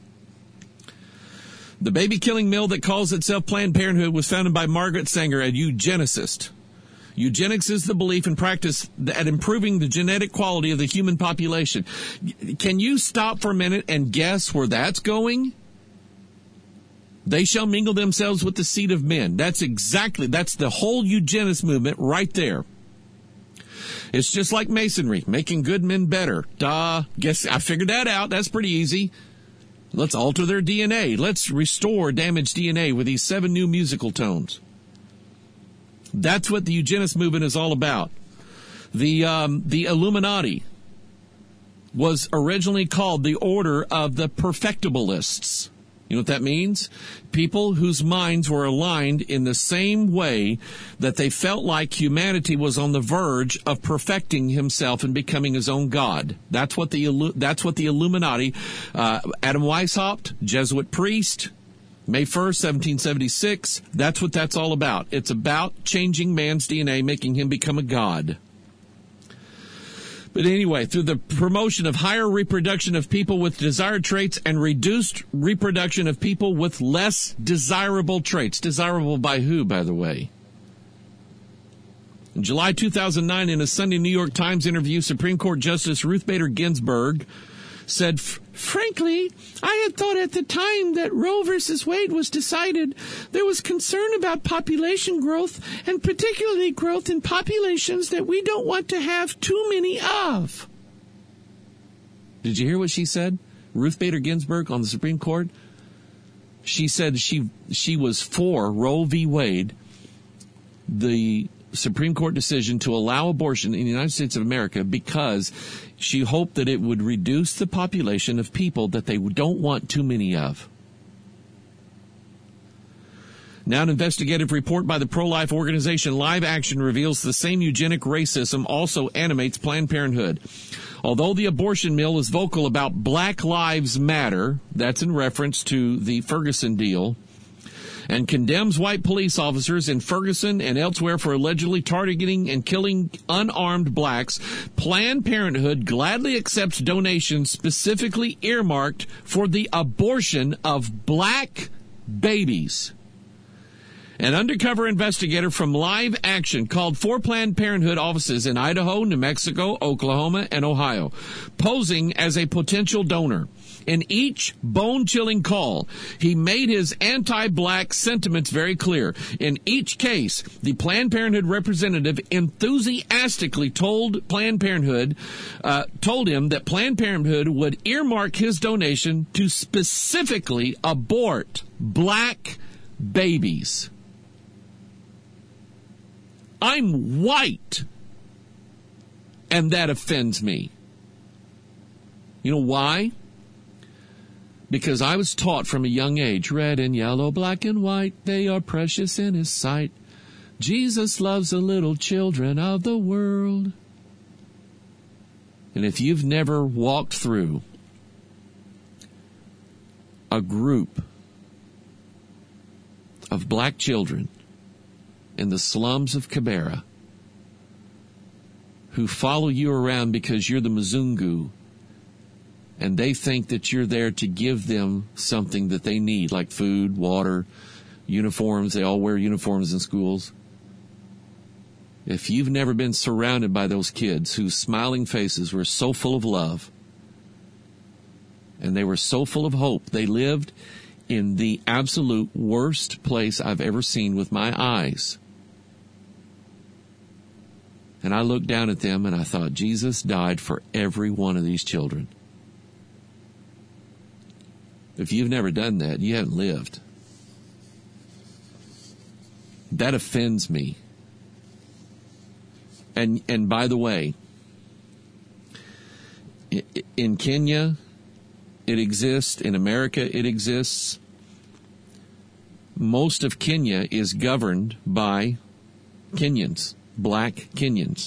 The baby-killing mill that calls itself Planned Parenthood was founded by Margaret Sanger, a eugenicist. Eugenics is the belief and practice at improving the genetic quality of the human population. Can you stop for a minute and guess where that's going? They shall mingle themselves with the seed of men. That's the whole eugenics movement right there. It's just like masonry, making good men better. Guess I figured that out. That's pretty easy. Let's alter their DNA. Let's restore damaged DNA with these 7 new musical tones. That's what the eugenics movement is all about. The Illuminati was originally called the Order of the Perfectibilists. You know what that means? People whose minds were aligned in the same way that they felt like humanity was on the verge of perfecting himself and becoming his own God. That's what the Illuminati, Adam Weishaupt, Jesuit priest, May 1st, 1776, that's what that's all about. It's about changing man's DNA, making him become a god. But anyway, through the promotion of higher reproduction of people with desired traits and reduced reproduction of people with less desirable traits. Desirable by who, by the way? In July 2009, in a Sunday New York Times interview, Supreme Court Justice Ruth Bader Ginsburg said, frankly, I had thought at the time that Roe versus Wade was decided, there was concern about population growth, and particularly growth in populations that we don't want to have too many of. Did you hear what she said? Ruth Bader Ginsburg on the Supreme Court? She said she was for Roe v. Wade, the Supreme Court decision to allow abortion in the United States of America, because she hoped that it would reduce the population of people that they don't want too many of. Now, an investigative report by the pro-life organization Live Action reveals the same eugenic racism also animates Planned Parenthood. Although the abortion mill is vocal about Black Lives Matter, that's in reference to the Ferguson deal, and condemns white police officers in Ferguson and elsewhere for allegedly targeting and killing unarmed blacks, Planned Parenthood gladly accepts donations specifically earmarked for the abortion of black babies. An undercover investigator from Live Action called 4 Planned Parenthood offices in Idaho, New Mexico, Oklahoma, and Ohio, posing as a potential donor. In each bone-chilling call, he made his anti-black sentiments very clear. In each case, the Planned Parenthood representative enthusiastically told him that Planned Parenthood would earmark his donation to specifically abort black babies. I'm white, and that offends me. You know why? Because I was taught from a young age, red and yellow, black and white, they are precious in his sight. Jesus loves the little children of the world. And if you've never walked through a group of black children in the slums of Kibera who follow you around because you're the Mzungu, and they think that you're there to give them something that they need, like food, water, uniforms. They all wear uniforms in schools. If you've never been surrounded by those kids whose smiling faces were so full of love and they were so full of hope, they lived in the absolute worst place I've ever seen with my eyes. And I looked down at them and I thought, Jesus died for every one of these children. If you've never done that, you haven't lived. That offends me. And by the way, in Kenya, it exists. In America, it exists. Most of Kenya is governed by Kenyans, black Kenyans.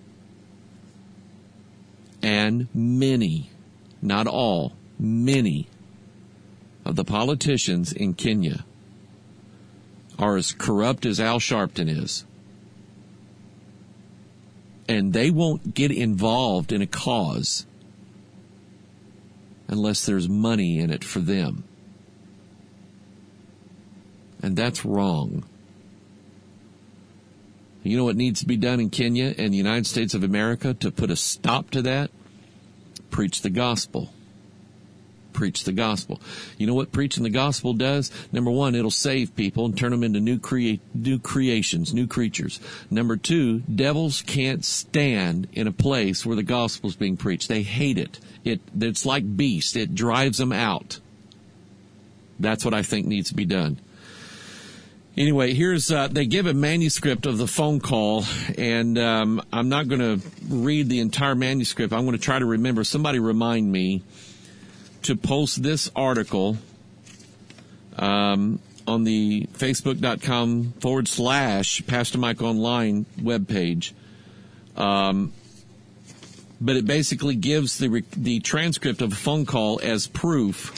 And many, not all, many of the politicians in Kenya are as corrupt as Al Sharpton is. And they won't get involved in a cause unless there's money in it for them. And that's wrong. You know what needs to be done in Kenya and the United States of America to put a stop to that? Preach the gospel. Preach the gospel. You know what preaching the gospel does? Number one, it'll save people and turn them into new creations, new creatures. Number two, devils can't stand in a place where the gospel is being preached. They hate it. It's like beast. It drives them out. That's what I think needs to be done. Anyway, here's they give a manuscript of the phone call, and I'm not going to read the entire manuscript. I'm going to try to remember. Somebody remind me to post this article on the facebook.com/Pastor Mike Online webpage. But it basically gives the transcript of a phone call as proof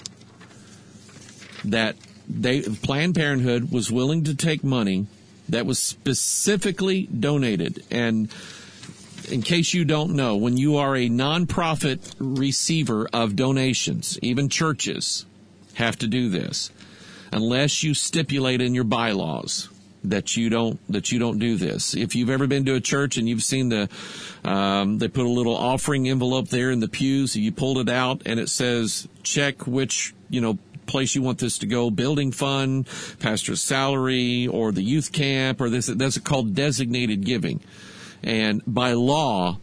that Planned Parenthood was willing to take money that was specifically donated. And in case you don't know, when you are a nonprofit receiver of donations, even churches have to do this, unless you stipulate in your bylaws that you don't do this. If you've ever been to a church and you've seen they put a little offering envelope there in the pews, you pulled it out and it says check which place you want this to go, building fund, pastor's salary, or the youth camp, or that's called designated giving. And by law,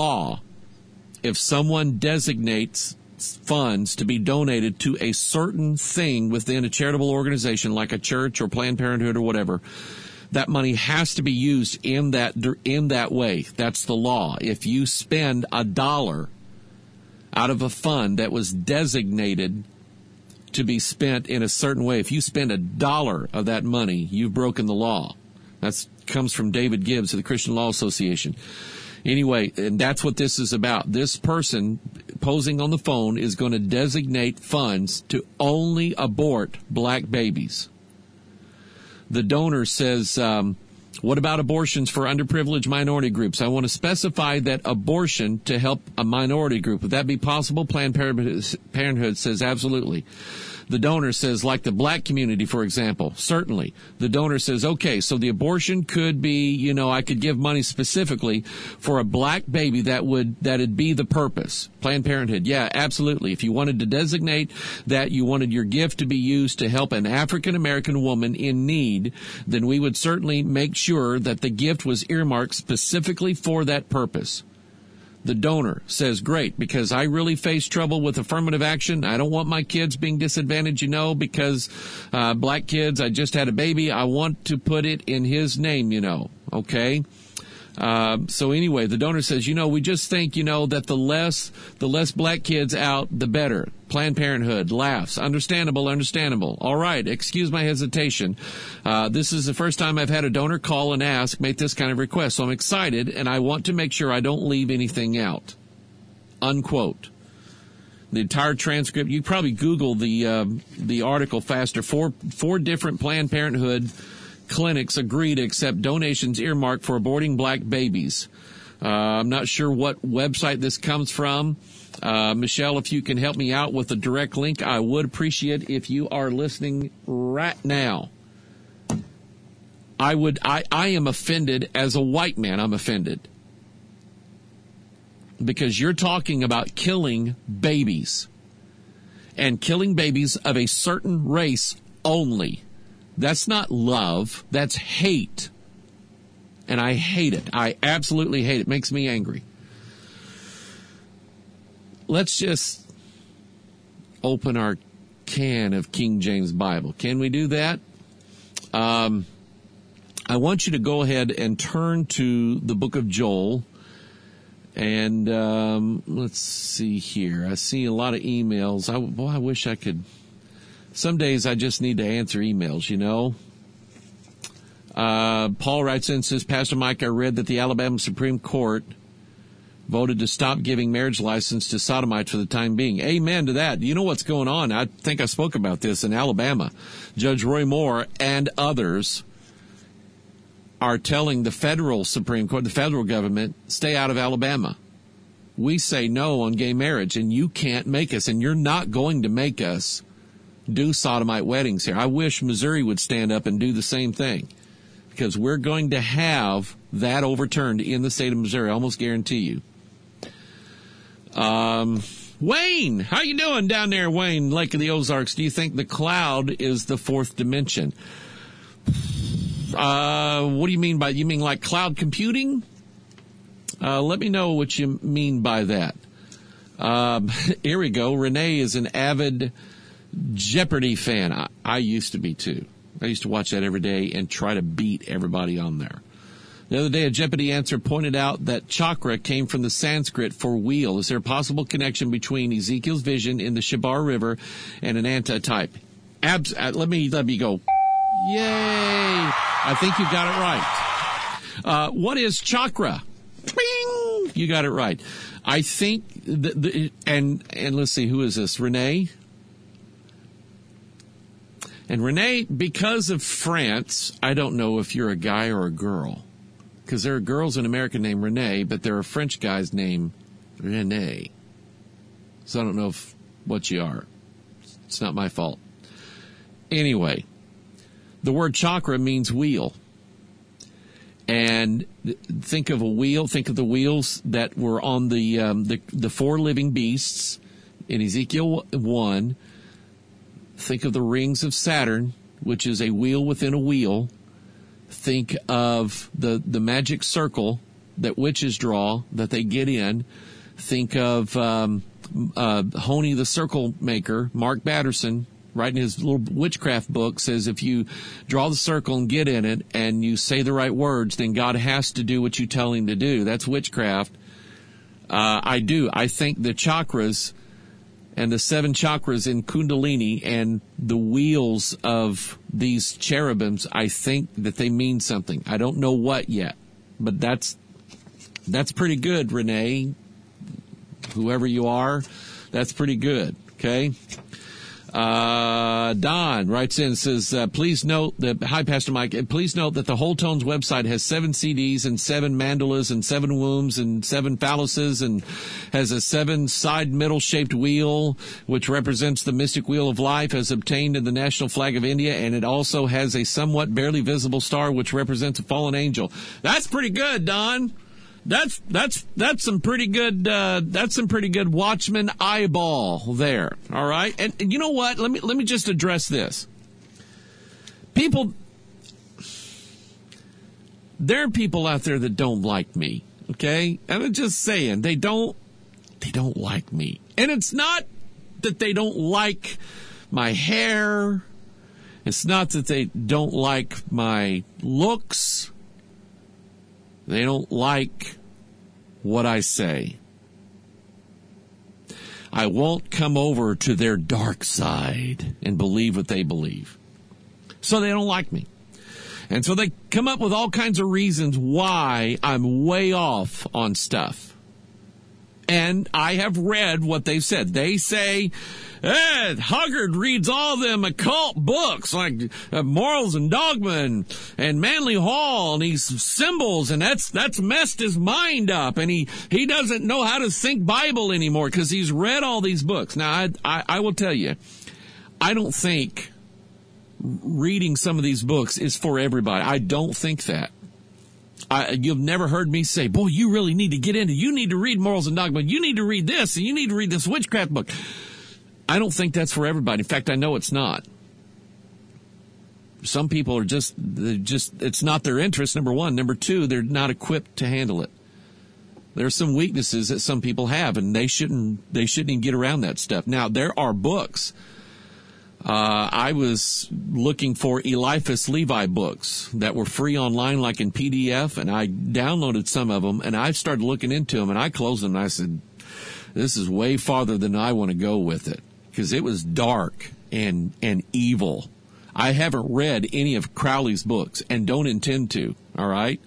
if someone designates funds to be donated to a certain thing within a charitable organization like a church or Planned Parenthood or whatever, that money has to be used in that way. That's the law. If you spend $1 out of a fund that was designated to be spent in a certain way, if you spend $1 of that money, you've broken the law. That comes from David Gibbs of the Christian Law Association. Anyway, and that's what this is about. This person posing on the phone is going to designate funds to only abort black babies. The donor says, what about abortions for underprivileged minority groups? I want to specify that abortion to help a minority group. Would that be possible? Planned Parenthood says absolutely. The donor says, like the black community, for example, certainly. The donor says, okay, so the abortion could be, I could give money specifically for a black baby that'd be the purpose. Planned Parenthood, yeah, absolutely. If you wanted to designate that you wanted your gift to be used to help an African-American woman in need, then we would certainly make sure that the gift was earmarked specifically for that purpose. The donor says, great, because I really face trouble with affirmative action. I don't want my kids being disadvantaged, because black kids, I just had a baby. I want to put it in his name, okay? So anyway, the donor says, we just think, that the less black kids out, the better. Planned Parenthood laughs. Understandable. All right. Excuse my hesitation. This is the first time I've had a donor call and make this kind of request. So I'm excited and I want to make sure I don't leave anything out. Unquote. The entire transcript, you probably Google the article faster. Four different Planned Parenthood clinics agree to accept donations earmarked for aborting black babies. I'm not sure what website this comes from. Michelle, if you can help me out with a direct link, I would appreciate if you are listening right now. I am offended as a white man. I'm offended. Because you're talking about killing babies. And killing babies of a certain race only. That's not love. That's hate. And I hate it. I absolutely hate it. It makes me angry. Let's just open our can of King James Bible. Can we do that? I want you to go ahead and turn to the book of Joel. And let's see here. I see a lot of emails. I wish I could. Some days I just need to answer emails, you know. Paul writes in and says, Pastor Mike, I read that the Alabama Supreme Court voted to stop giving marriage license to sodomites for the time being. Amen to that. You know what's going on? I think I spoke about this in Alabama. Judge Roy Moore and others are telling the federal Supreme Court, the federal government, stay out of Alabama. We say no on gay marriage, and you can't make us, and you're not going to make us do sodomite weddings here. I wish Missouri would stand up and do the same thing, because we're going to have that overturned in the state of Missouri. I almost guarantee you. Wayne, how you doing down there, Wayne, Lake of the Ozarks? Do you think the cloud is the fourth dimension? What do you mean by, you mean like cloud computing? Let me know what you mean by that. Here we go. Renee is an avid Jeopardy fan. I used to be too. I used to watch that every day and try to beat everybody on there. The other day, a Jeopardy answer pointed out that chakra came from the Sanskrit for wheel. Is there a possible connection between Ezekiel's vision in the Shabar River and an antitype? Let me go. Yay! I think you got it right. What is chakra? Bing! You got it right. I think and let's see, who is this? Renee? And Renee, because of France, I don't know if you're a guy or a girl. Because there are girls in America named Renee, but there are French guys named Renee. So I don't know what you are. It's not my fault. Anyway, the word chakra means wheel. And think of a wheel. Think of the wheels that were on the four living beasts in Ezekiel 1. Think of the rings of Saturn, which is a wheel within a wheel. Think of the magic circle that witches draw, that they get in. Think of Honey the Circle Maker, Mark Batterson, writing his little witchcraft book, says if you draw the circle and get in it and you say the right words, then God has to do what you tell him to do. That's witchcraft. I think the chakras and the 7 chakras in Kundalini and the wheels of these cherubims, I think that they mean something. I don't know what yet, but that's pretty good, Renee. Whoever you are, that's pretty good, okay? Don writes in and says, please note that, hi, Pastor Mike, please note that the Whole Tones website has 7 CDs and 7 mandalas and 7 wombs and 7 phalluses and has a 7-side middle-shaped wheel, which represents the mystic wheel of life as obtained in the national flag of India, and it also has a somewhat barely visible star, which represents a fallen angel. That's pretty good, Don. That's some pretty good Watchman eyeball there. All right. And you know what? Let me just address this. There are people out there that don't like me. Okay. And I'm just saying they don't like me. And it's not that they don't like my hair. It's not that they don't like my looks. They don't like what I say. I won't come over to their dark side and believe what they believe. So they don't like me. And so they come up with all kinds of reasons why I'm way off on stuff. And I have read what they've said. They say, Huggard reads all them occult books like Morals and Dogma and Manly Hall and these symbols, and that's messed his mind up, and he doesn't know how to think Bible anymore because he's read all these books. Now, I will tell you, I don't think reading some of these books is for everybody. I don't think that. You've never heard me say, boy, you really need to get into, you need to read Morals and Dogma, you need to read this, and you need to read this witchcraft book. I don't think that's for everybody. In fact, I know it's not. Some people are just, it's not their interest, number one. Number two, they're not equipped to handle it. There are some weaknesses that some people have, and they shouldn't even get around that stuff. Now, there are books. I was looking for Eliphas Levi books that were free online, like in PDF, and I downloaded some of them, and I started looking into them, and I closed them, and I said, this is way farther than I want to go with it, because it was dark and evil. I haven't read any of Crowley's books and don't intend to, all right?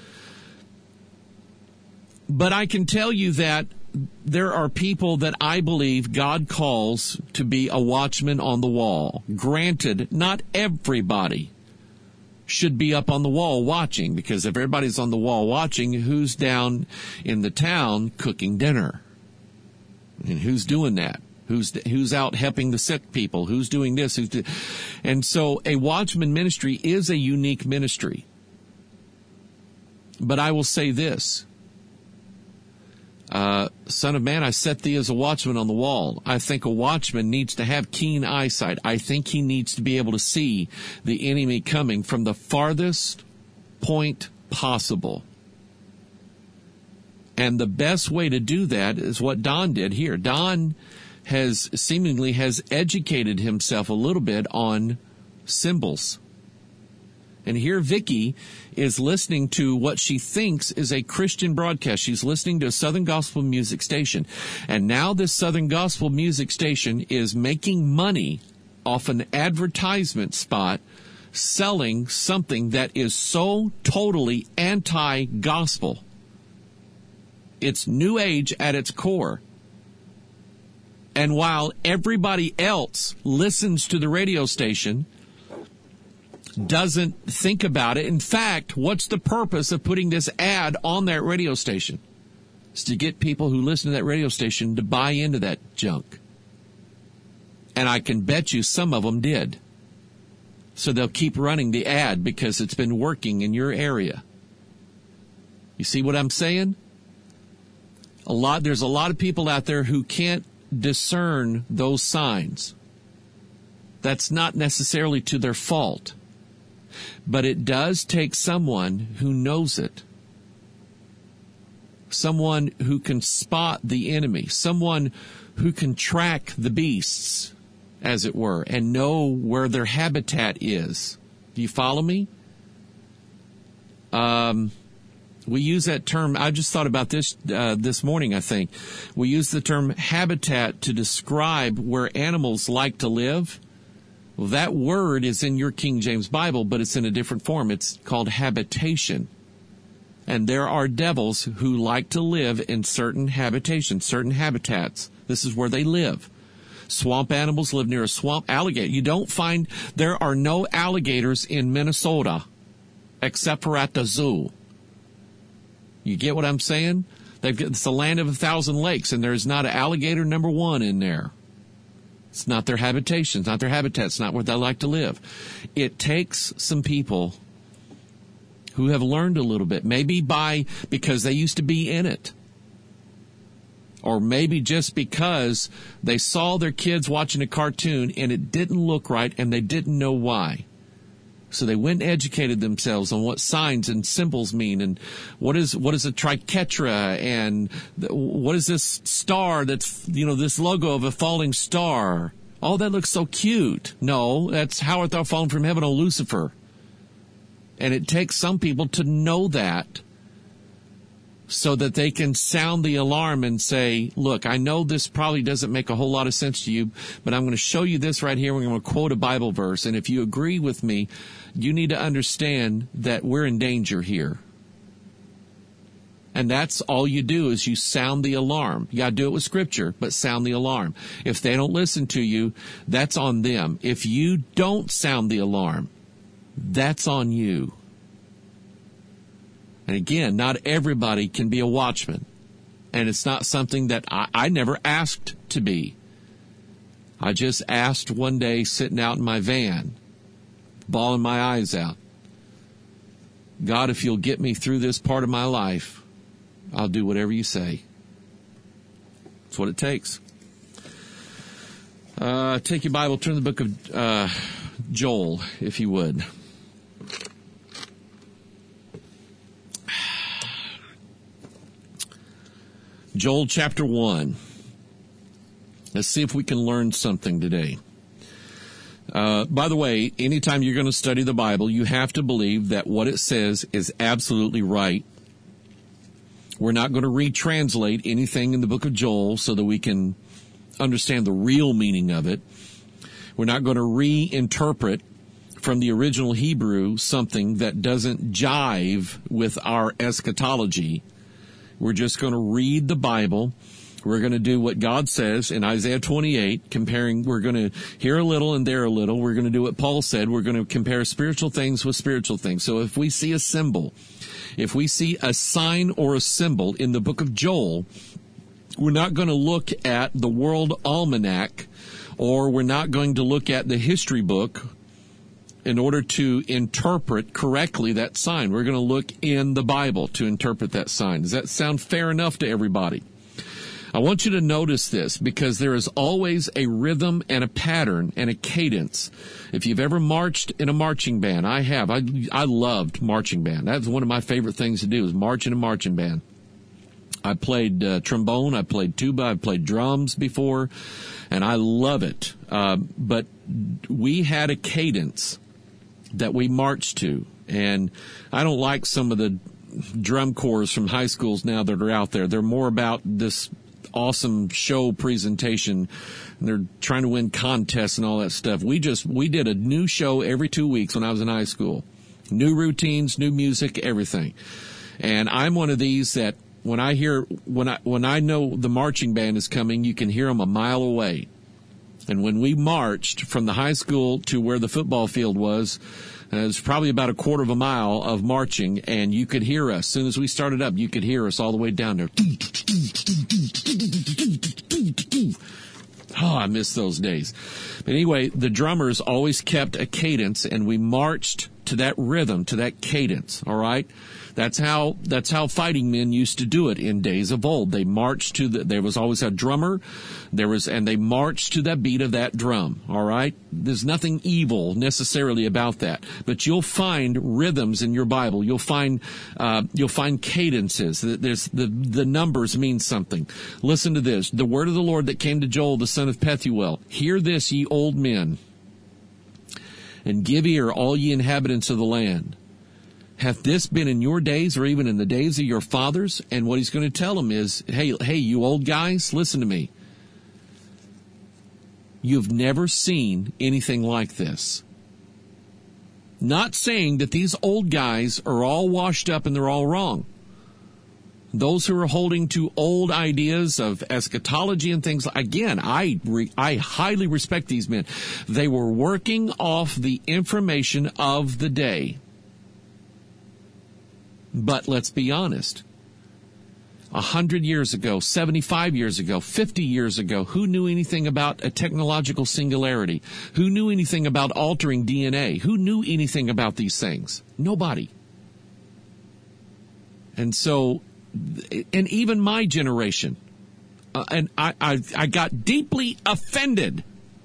But I can tell you that there are people that I believe God calls to be a watchman on the wall. Granted, not everybody should be up on the wall watching, because if everybody's on the wall watching, who's down in the town cooking dinner? And who's doing that? Who's out helping the sick people? Who's doing this? And so a watchman ministry is a unique ministry. But I will say this. Son of man, I set thee as a watchman on the wall. I think a watchman needs to have keen eyesight. I think he needs to be able to see the enemy coming from the farthest point possible. And the best way to do that is what Don did here. Don has educated himself a little bit on symbols. And here Vicki is listening to what she thinks is a Christian broadcast. She's listening to a Southern Gospel music station. And now this Southern Gospel music station is making money off an advertisement spot selling something that is so totally anti-gospel. It's New Age at its core. And while everybody else listens to the radio station, doesn't think about it. In fact, what's the purpose of putting this ad on that radio station? It's to get people who listen to that radio station to buy into that junk. And I can bet you some of them did. So they'll keep running the ad because it's been working in your area. You see what I'm saying? There's a lot of people out there who can't discern those signs. That's not necessarily to their fault. But it does take someone who knows it. Someone who can spot the enemy. Someone who can track the beasts, as it were, and know where their habitat is. Do you follow me? We use that term. I just thought about this this morning, I think. We use the term habitat to describe where animals like to live. Well, that word is in your King James Bible, but it's in a different form. It's called habitation. And there are devils who like to live in certain habitations, certain habitats. This is where they live. Swamp animals live near a swamp. Alligator. You don't find, there are no alligators in Minnesota except for at the zoo. You get what I'm saying? It's the land of 1,000 lakes, and there's not an alligator number one in there. It's not their habitation. It's not their habitat. It's not where they like to live. It takes some people who have learned a little bit, maybe because they used to be in it. Or maybe just because they saw their kids watching a cartoon and it didn't look right and they didn't know why. So they went and educated themselves on what signs and symbols mean, and what is a triquetra, and what is this star that's, this logo of a falling star. Oh, that looks so cute. No, that's how art thou fallen from heaven, O Lucifer. And it takes some people to know that so that they can sound the alarm and say, look, I know this probably doesn't make a whole lot of sense to you, but I'm going to show you this right here. We're going to quote a Bible verse. And if you agree with me, you need to understand that we're in danger here. And that's all you do is you sound the alarm. You got to do it with Scripture, but sound the alarm. If they don't listen to you, that's on them. If you don't sound the alarm, that's on you. And again, not everybody can be a watchman. And it's not something that I never asked to be. I just asked one day sitting out in my van. bawling my eyes out. God, if you'll get me through this part of my life, I'll do whatever you say. That's what it takes. Take your Bible, turn to the book of Joel, if you would. Joel chapter 1. Let's see if we can learn something today. By the way, anytime you're going to study the Bible, you have to believe that what it says is absolutely right. We're not going to retranslate anything in the book of Joel so that we can understand the real meaning of it. We're not going to reinterpret from the original Hebrew something that doesn't jive with our eschatology. We're just going to read the Bible. We're going to do what God says in Isaiah 28, comparing, we're going to here a little and there a little. We're going to do what Paul said. We're going to compare spiritual things with spiritual things. So if we see a symbol, if we see a sign or a symbol in the book of Joel, we're not going to look at the World Almanac, or we're not going to look at the history book in order to interpret correctly that sign. We're going to look in the Bible to interpret that sign. Does that sound fair enough to everybody? I want you to notice this, because there is always a rhythm and a pattern and a cadence. If you've ever marched in a marching band, I have. I loved marching band. That was one of my favorite things to do, is march in a marching band. I played trombone, I played tuba, I played drums before, and I love it. But we had a cadence that we marched to, and I don't like some of the drum corps from high schools now that are out there. They're more about this awesome show presentation, and they're trying to win contests and all that stuff. We did a new show every 2 weeks when I was in high school. New routines, new music, everything. And I'm one of these that when I know the marching band is coming, you can hear them a mile away. And when we marched from the high school to where the football field was, it was probably about a quarter of a mile of marching, and you could hear us. As soon as we started up, you could hear us all the way down there. Oh, I miss those days. But anyway, the drummers always kept a cadence, and we marched to that rhythm, to that cadence, all right? That's how fighting men used to do it in days of old. They marched there was always a drummer, and they marched to the beat of that drum, all right? There's nothing evil necessarily about that, but you'll find rhythms in your Bible. You'll find cadences. There's the numbers mean something. Listen to this. The word of the Lord that came to Joel, the son of Pethuel. Hear this, ye old men, and give ear, all ye inhabitants of the land. Hath this been in your days, or even in the days of your fathers? And what he's going to tell them is, hey, you old guys, listen to me. You've never seen anything like this. Not saying that these old guys are all washed up and they're all wrong. Those who are holding to old ideas of eschatology and things, again, I highly respect these men. They were working off the information of the day. But let's be honest. 100 years ago, 75 years ago, 50 years ago, who knew anything about a technological singularity? Who knew anything about altering DNA? Who knew anything about these things? Nobody. And so, and even my generation, and I got deeply offended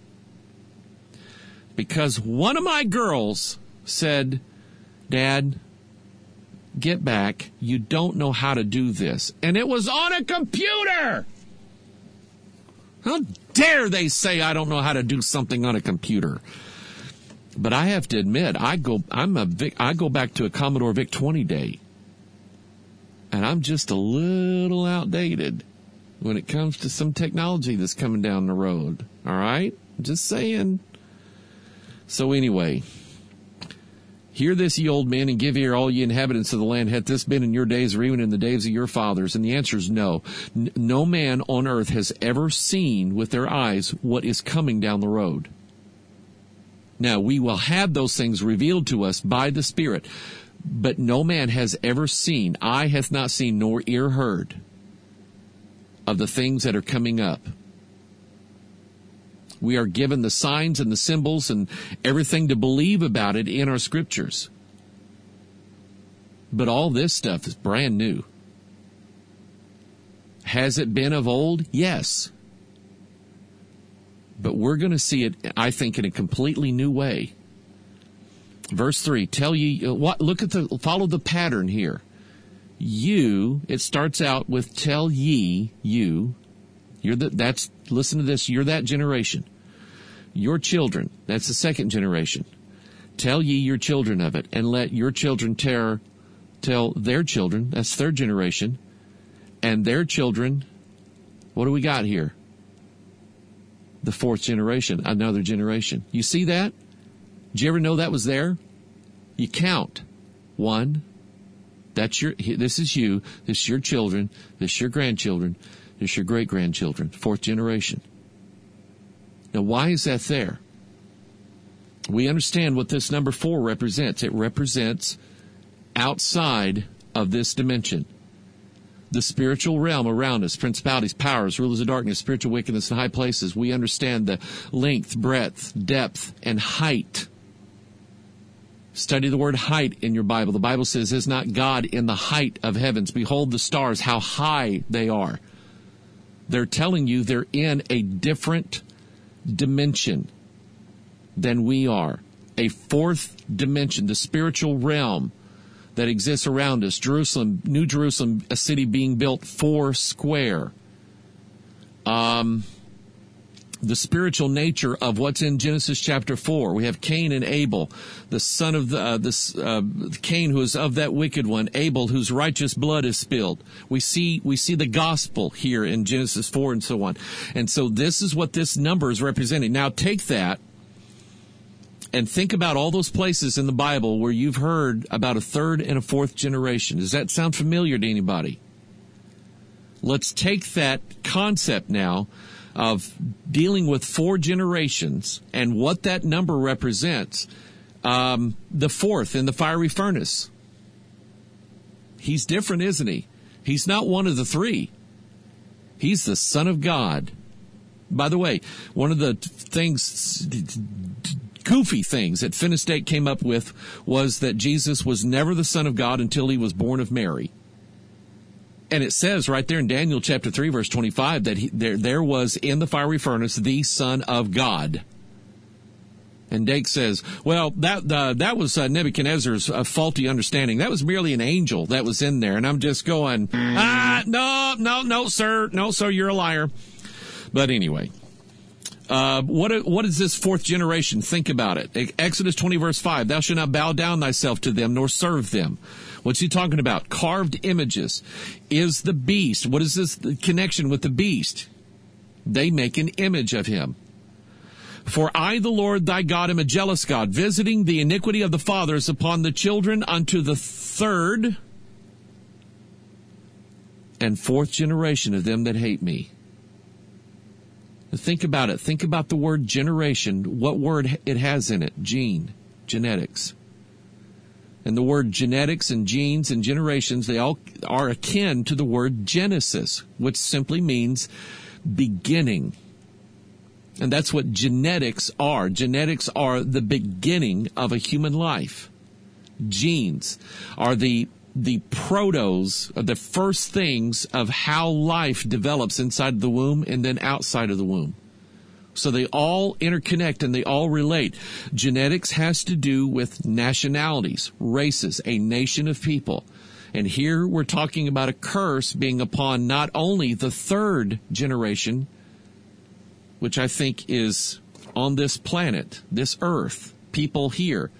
because one of my girls said, Dad, get back. You don't know how to do this. And it was on a computer. How dare they say I don't know how to do something on a computer? But I have to admit, I go back to a Commodore VIC-20 day. And I'm just a little outdated when it comes to some technology that's coming down the road. All right? Just saying. So anyway, hear this, ye old men, and give ear, all ye inhabitants of the land. Hath this been in your days, or even in the days of your fathers? And the answer is no. No man on earth has ever seen with their eyes what is coming down the road. Now, we will have those things revealed to us by the Spirit, but no man has ever seen, eye hath not seen, nor ear heard of the things that are coming up. We are given the signs and the symbols and everything to believe about it in our scriptures. But all this stuff is brand new. Has it been of old? Yes. But we're going to see it, I think, in a completely new way. Verse 3, tell ye, follow the pattern here. You, it starts out with tell ye, you. Listen to this, you're that generation. Your children, that's the second generation. Tell ye your children of it, and let your children tell their children, that's third generation, and their children. What do we got here? The fourth generation, another generation. You see that? Did you ever know that was there? You count. 1, this is you, this is your children, this is your grandchildren, this is your great-grandchildren, fourth generation. Now, why is that there? We understand what this number 4 represents. It represents outside of this dimension. The spiritual realm around us, principalities, powers, rulers of darkness, spiritual wickedness in high places. We understand the length, breadth, depth, and height. Study the word height in your Bible. The Bible says, is not God in the height of heavens? Behold the stars, how high they are. They're telling you they're in a different dimension than we are. A fourth dimension, the spiritual realm that exists around us. Jerusalem, New Jerusalem, a city being built 4 square. The spiritual nature of what's in Genesis chapter 4. We have Cain and Abel, the son of Cain, who is of that wicked one, Abel, whose righteous blood is spilled. We see the gospel here in Genesis 4 and so on. And so this is what this number is representing. Now take that and think about all those places in the Bible where you've heard about a third and a fourth generation. Does that sound familiar to anybody? Let's take that concept now of dealing with 4 generations and what that number represents. The fourth in the fiery furnace. He's different, isn't he? He's not one of the 3. He's the Son of God. By the way, one of the goofy things that Finn Estate came up with was that Jesus was never the Son of God until he was born of Mary. And it says right there in Daniel chapter 3, verse 25, that there was in the fiery furnace the Son of God. And Dake says, well, that was Nebuchadnezzar's faulty understanding. That was merely an angel that was in there. And I'm just going, no, sir. No, sir, you're a liar. But anyway, what is this fourth generation? Think about it. Exodus 20, verse 5, thou shalt not bow down thyself to them, nor serve them. What's he talking about? Carved images. Is the beast. What is this connection with the beast? They make an image of him. For I, the Lord thy God, am a jealous God, visiting the iniquity of the fathers upon the children unto the third and fourth generation of them that hate me. Think about it. Think about the word generation, what word it has in it. Gene, genetics. And the word genetics and genes and generations, they all are akin to the word Genesis, which simply means beginning. And that's what genetics are. Genetics are the beginning of a human life. Genes are the protos, the first things of how life develops inside the womb and then outside of the womb. So they all interconnect and they all relate. Genetics has to do with nationalities, races, a nation of people. And here we're talking about a curse being upon not only the third generation, which I think is on this planet, this earth, people here,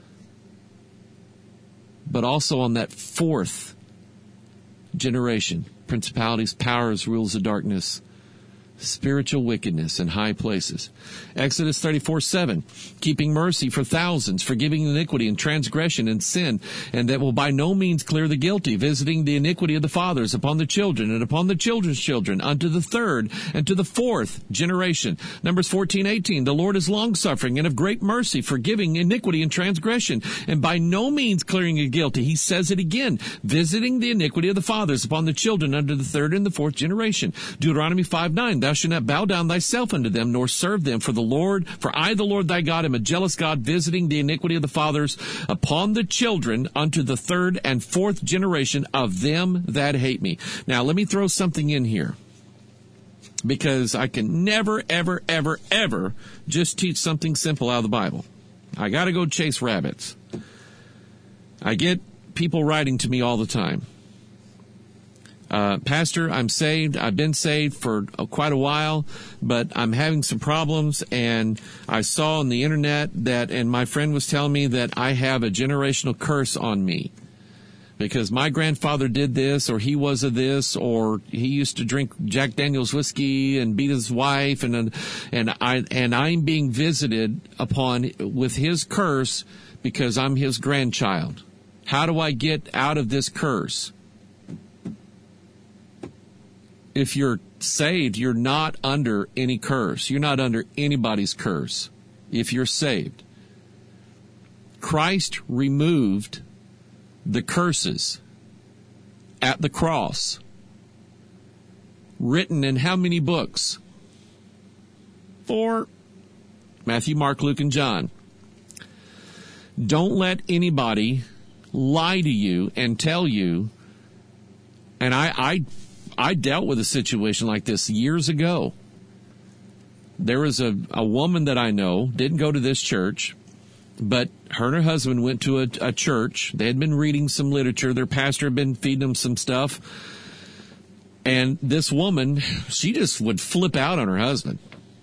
but also on that fourth generation, principalities, powers, rules of darkness, spiritual wickedness in high places. Exodus 34:7, keeping mercy for thousands, forgiving iniquity and transgression and sin, and that will by no means clear the guilty, visiting the iniquity of the fathers upon the children and upon the children's children unto the third and to the fourth generation. Numbers 14:18, the Lord is longsuffering and of great mercy, forgiving iniquity and transgression, and by no means clearing the guilty. He says it again, visiting the iniquity of the fathers upon the children unto the third and the fourth generation. Deuteronomy 5:9, thou shalt not bow down thyself unto them, nor serve them. For I, the Lord thy God, am a jealous God, visiting the iniquity of the fathers upon the children unto the third and fourth generation of them that hate me. Now, let me throw something in here, because I can never, ever, ever, ever just teach something simple out of the Bible. I got to go chase rabbits. I get people writing to me all the time. Pastor, I'm saved. I've been saved for quite a while, but I'm having some problems. And I saw on the internet and my friend was telling me that I have a generational curse on me because my grandfather did this, or he was a this, or he used to drink Jack Daniel's whiskey and beat his wife, and I'm being visited upon with his curse because I'm his grandchild. How do I get out of this curse? If you're saved, you're not under any curse. You're not under anybody's curse if you're saved. Christ removed the curses at the cross. Written in how many books? 4. Matthew, Mark, Luke, and John. Don't let anybody lie to you and tell you, and I dealt with a situation like this years ago. There was a woman that I know, didn't go to this church, but her and her husband went to a church. They had been reading some literature. Their pastor had been feeding them some stuff. And this woman, she just would flip out on her husband.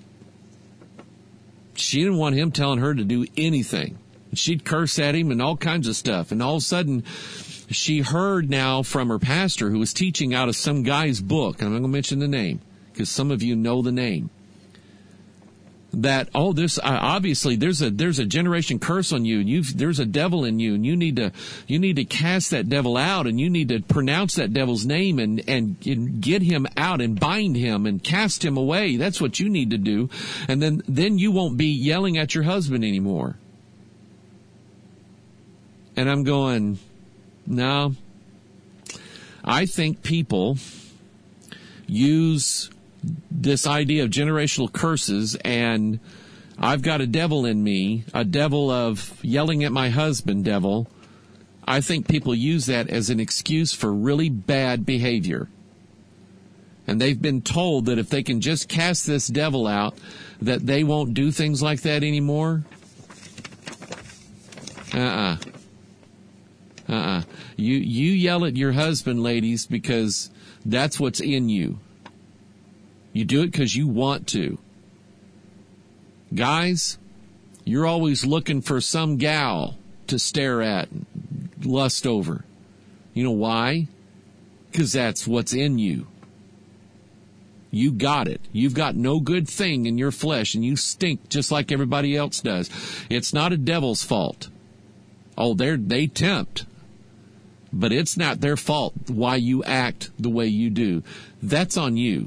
She didn't want him telling her to do anything. She'd curse at him and all kinds of stuff. And all of a sudden, she heard now from her pastor, who was teaching out of some guy's book, and I'm not going to mention the name because some of you know the name, that, obviously there's a generation curse on you. There's a devil in you, and you need to cast that devil out, and you need to pronounce that devil's name and get him out and bind him and cast him away. That's what you need to do. And then you won't be yelling at your husband anymore. And I'm going, no. I think people use this idea of generational curses, and I've got a devil in me, a devil of yelling at my husband devil. I think people use that as an excuse for really bad behavior. And they've been told that if they can just cast this devil out, that they won't do things like that anymore. You yell at your husband, ladies, because that's what's in you. You do it because you want to. Guys, you're always looking for some gal to stare at and lust over. You know why? Because that's what's in you. You got it. You've got no good thing in your flesh, and you stink just like everybody else does. It's not a devil's fault. Oh, they tempt. But it's not their fault why you act the way you do. That's on you.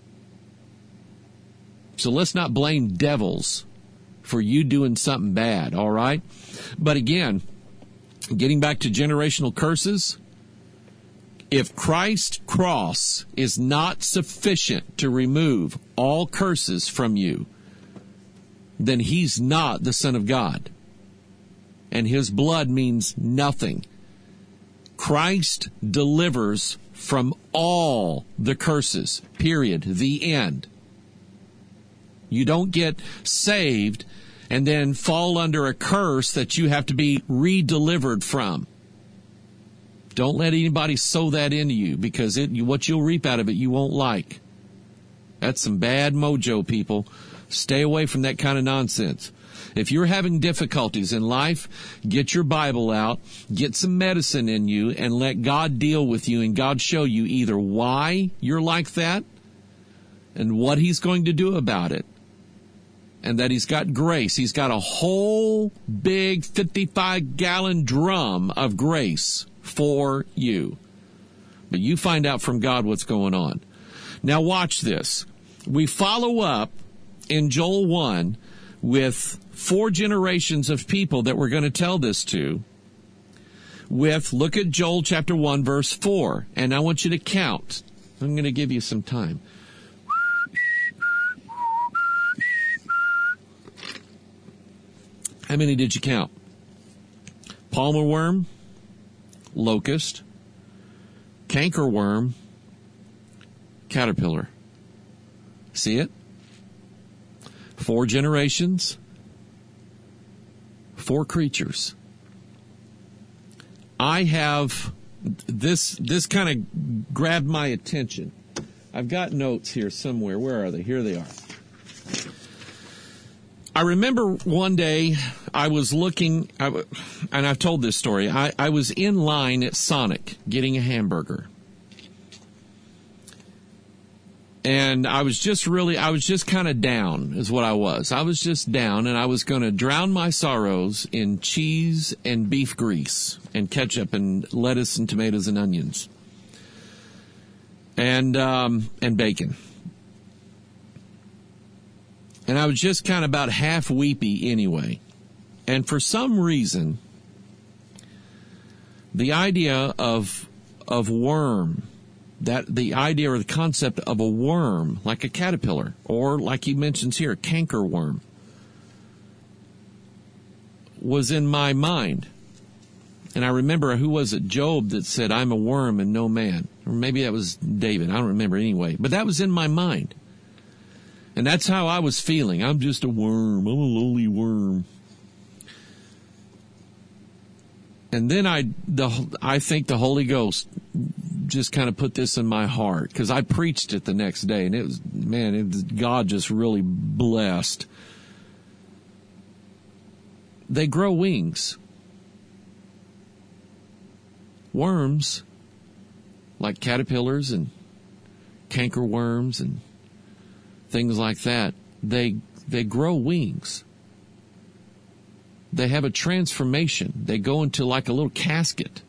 So let's not blame devils for you doing something bad, all right? But again, getting back to generational curses, if Christ's cross is not sufficient to remove all curses from you, then he's not the Son of God. And his blood means nothing. Christ delivers from all the curses, period, the end. You don't get saved and then fall under a curse that you have to be re-delivered from. Don't let anybody sow that into you, because what you'll reap out of it you won't like. That's some bad mojo, people. Stay away from that kind of nonsense. If you're having difficulties in life, get your Bible out, get some medicine in you, and let God deal with you, and God show you either why you're like that and what he's going to do about it. And that he's got grace. He's got a whole big 55-gallon drum of grace for you. But you find out from God what's going on. Now watch this. We follow up in Joel 1 with 4 generations of people that we're going to tell this to. Look at Joel chapter 1, verse 4. And I want you to count. I'm going to give you some time. How many did you count? Palmer worm, locust, cankerworm, caterpillar. See it? 4 generations, 4 creatures. I have this kind of grabbed my attention. I've got notes here somewhere. Where are they? Here they are. I remember one day I was looking, and I've told this story. I was in line at Sonic getting a hamburger. And I was just kind of down is what I was. I was just down, and I was going to drown my sorrows in cheese and beef grease and ketchup and lettuce and tomatoes and onions and bacon. And I was just kind of about half weepy anyway. And for some reason, the idea of worm, that the idea or the concept of a worm, like a caterpillar, or like he mentions here, cankerworm, was in my mind. And I remember, who was it? Job that said, I'm a worm and no man. Or maybe that was David. I don't remember anyway. But that was in my mind. And that's how I was feeling. I'm just a worm. I'm a lowly worm. And then I think the Holy Ghost just kind of put this in my heart, because I preached it the next day, and God just really blessed. They grow wings. Worms, like caterpillars and cankerworms and things like that, they grow wings. They have a transformation. They go into like a little casket.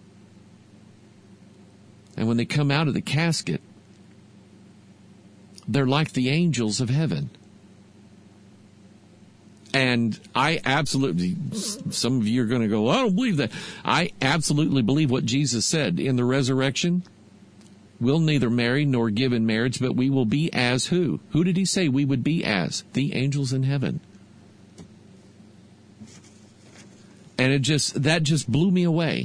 And when they come out of the casket, they're like the angels of heaven. And I absolutely, some of you are going to go, I don't believe that. I absolutely believe what Jesus said in the resurrection. We'll neither marry nor give in marriage, but we will be as who? Who did he say we would be as? The angels in heaven. And that just blew me away.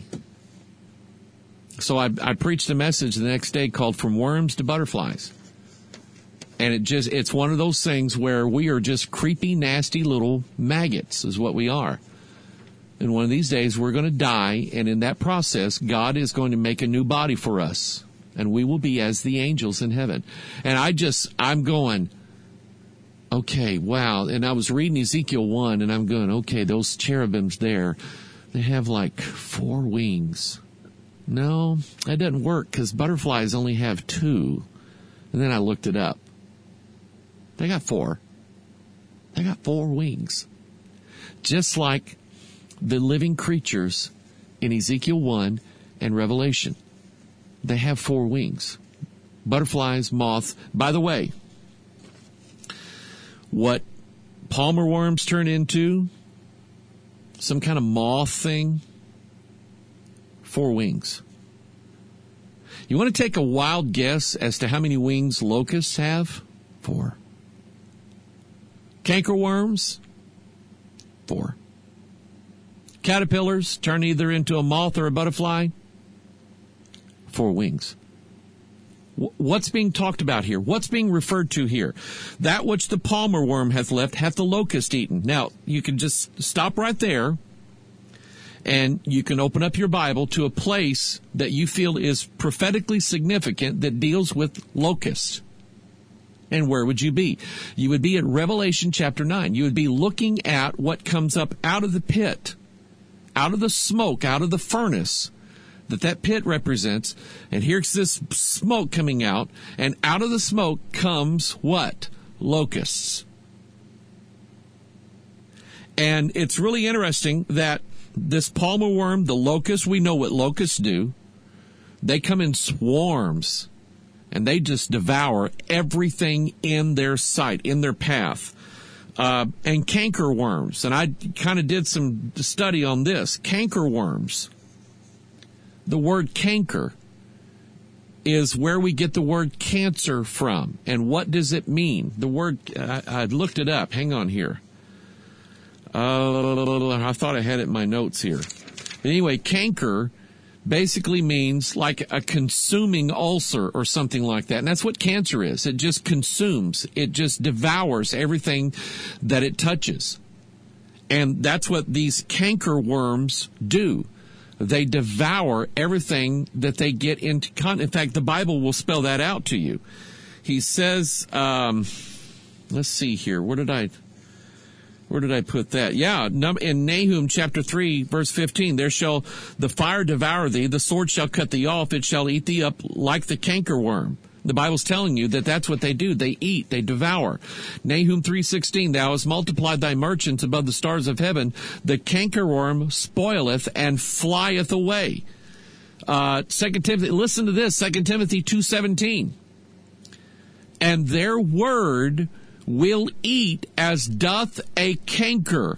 So I preached a message the next day called From Worms to Butterflies. And it's one of those things where we are just creepy, nasty little maggots is what we are. And one of these days we're going to die, and in that process, God is going to make a new body for us. And we will be as the angels in heaven. And I'm going, okay, wow. And I was reading Ezekiel 1, and I'm going, okay, those cherubims there, they have like 4 wings. No, that doesn't work, because butterflies only have 2. And then I looked it up. They got 4. They got 4 wings. Just like the living creatures in Ezekiel 1 and Revelation. They have 4 wings. Butterflies, moths. By the way, what palmer worms turn into, some kind of moth thing, 4 wings. You want to take a wild guess as to how many wings locusts have? 4. Cankerworms? 4. Caterpillars turn either into a moth or a butterfly? 4 wings. What's being talked about here? What's being referred to here? That which the palmer worm hath left hath the locust eaten. Now, you can just stop right there, and you can open up your Bible to a place that you feel is prophetically significant that deals with locusts. And where would you be? You would be at Revelation chapter 9. You would be looking at what comes up out of the pit, out of the smoke, out of the furnace that pit represents. And here's this smoke coming out, and out of the smoke comes what? Locusts. And it's really interesting that this palmer worm, the locust, we know what locusts do. They come in swarms, and they just devour everything in their sight, in their path. And cankerworms, and I kind of did some study on this. Cankerworms, the word canker is where we get the word cancer from. And what does it mean? The word, I looked it up. Hang on here. I thought I had it in my notes here. But anyway, canker basically means like a consuming ulcer or something like that. And that's what cancer is. It just consumes. It just devours everything that it touches. And that's what these canker worms do. They devour everything that they get into contact. In fact, the Bible will spell that out to you. He says, let's see here. Where did I put that? Yeah, in Nahum chapter 3, verse 15, there shall the fire devour thee, the sword shall cut thee off, it shall eat thee up like the cankerworm. The Bible's telling you that that's what they do. They eat, they devour. Nahum 3:16, thou hast multiplied thy merchants above the stars of heaven. The cankerworm spoileth and flieth away. 2 Timothy, listen to this, 2 Timothy 2:17. And their word will eat as doth a canker.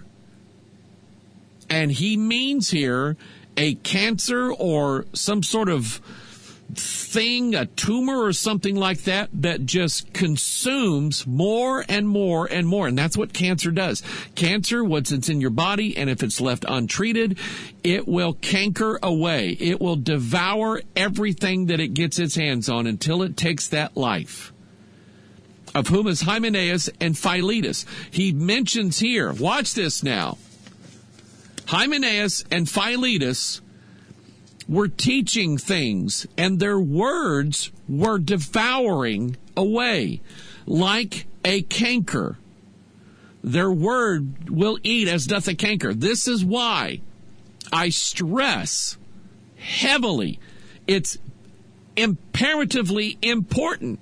And he means here a cancer or some sort of thing, a tumor or something like that, that just consumes more and more and more. And that's what cancer does. Cancer, once it's in your body, and if it's left untreated, it will canker away. It will devour everything that it gets its hands on until it takes that life. Of whom is Hymenaeus and Philetus. He mentions here, watch this now. Hymenaeus and Philetus were teaching things, and their words were devouring away like a canker. Their word will eat as doth a canker. This is why I stress heavily, it's imperatively important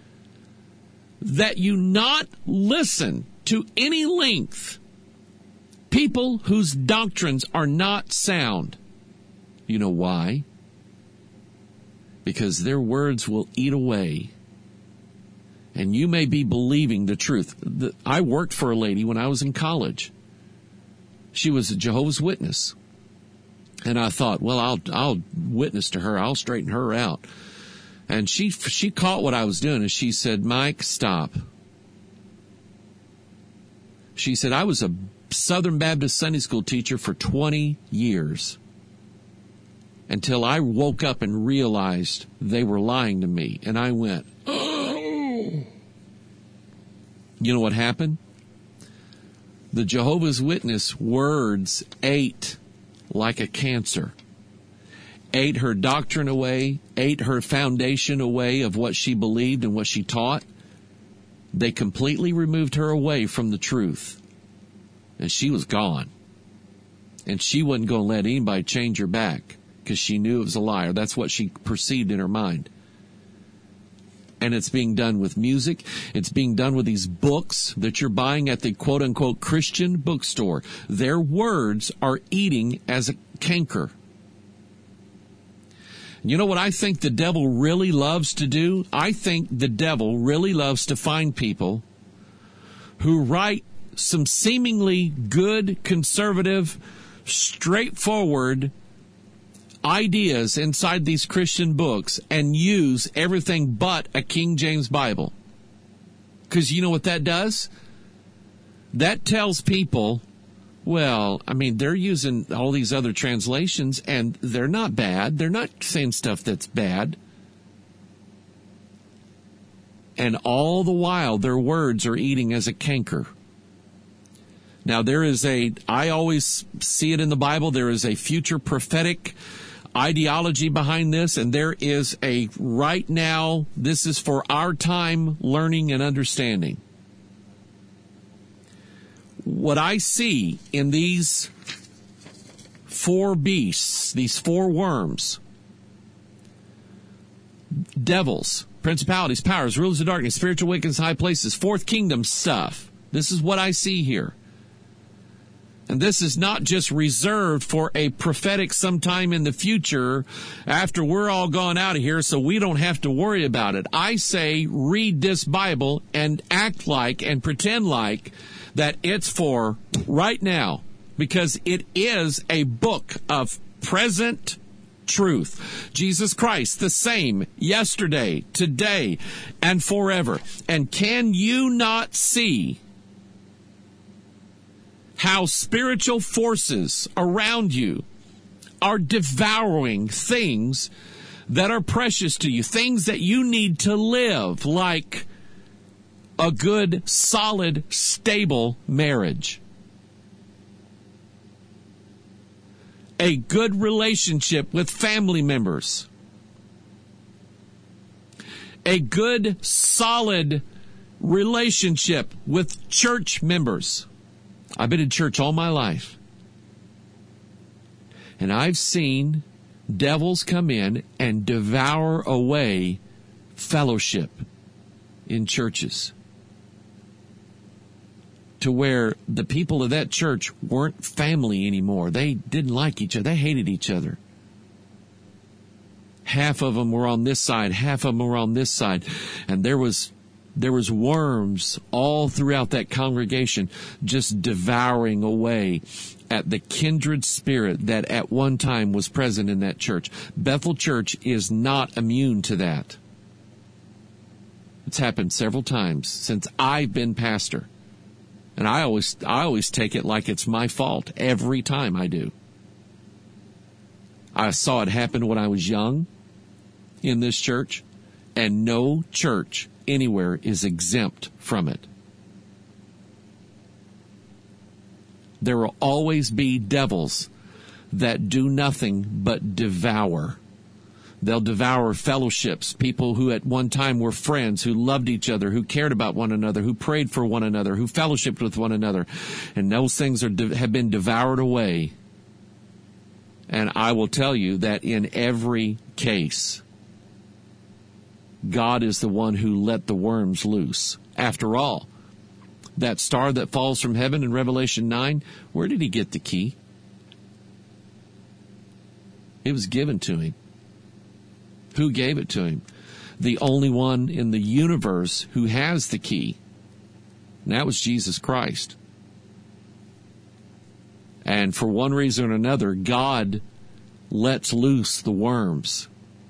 that you not listen to any length people whose doctrines are not sound. You know why? Because their words will eat away. And you may be believing the truth. I worked for a lady when I was in college. She was a Jehovah's Witness. And I thought, well, I'll witness to her. I'll straighten her out. And she caught what I was doing, and she said, Mike, stop. She said, I was a Southern Baptist Sunday school teacher for 20 years. Until I woke up and realized they were lying to me. And I went, oh. You know what happened? The Jehovah's Witness words ate like a cancer. Ate her doctrine away, ate her foundation away of what she believed and what she taught. They completely removed her away from the truth. And she was gone. And she wasn't going to let anybody change her back, because she knew it was a liar. That's what she perceived in her mind. And it's being done with music. It's being done with these books that you're buying at the quote-unquote Christian bookstore. Their words are eating as a canker. You know what I think the devil really loves to do? I think the devil really loves to find people who write some seemingly good, conservative, straightforward ideas inside these Christian books and use everything but a King James Bible. Because you know what that does? That tells people, well, I mean, they're using all these other translations and they're not bad. They're not saying stuff that's bad. And all the while, their words are eating as a canker. Now, I always see it in the Bible, there is a future prophetic ideology behind this, and there is a right now, this is for our time, learning and understanding. What I see in these four beasts, these four worms, devils, principalities, powers, rulers of darkness, spiritual wickedness, high places, fourth kingdom stuff. This is what I see here. And this is not just reserved for a prophetic sometime in the future after we're all gone out of here so we don't have to worry about it. I say read this Bible and act like and pretend like that it's for right now, because it is a book of present truth. Jesus Christ, the same yesterday, today, and forever. And can you not see how spiritual forces around you are devouring things that are precious to you, things that you need to live, like a good, solid, stable marriage, a good relationship with family members, a good, solid relationship with church members. I've been in church all my life, and I've seen devils come in and devour away fellowship in churches to where the people of that church weren't family anymore. They didn't like each other. They hated each other. Half of them were on this side, half of them were on this side, and there was worms all throughout that congregation just devouring away at the kindred spirit that at one time was present in that church. Bethel Church is not immune to that. It's happened several times since I've been pastor. And I always take it like it's my fault every time I do. I saw it happen when I was young in this church, and no church anywhere is exempt from it. There will always be devils that do nothing but devour. They'll devour fellowships, people who at one time were friends, who loved each other, who cared about one another, who prayed for one another, who fellowshiped with one another. And those things have been devoured away. And I will tell you that in every case, God is the one who let the worms loose. After all, that star that falls from heaven in Revelation 9, where did he get the key? It was given to him. Who gave it to him? The only one in the universe who has the key. And that was Jesus Christ. And for one reason or another, God lets loose the worms.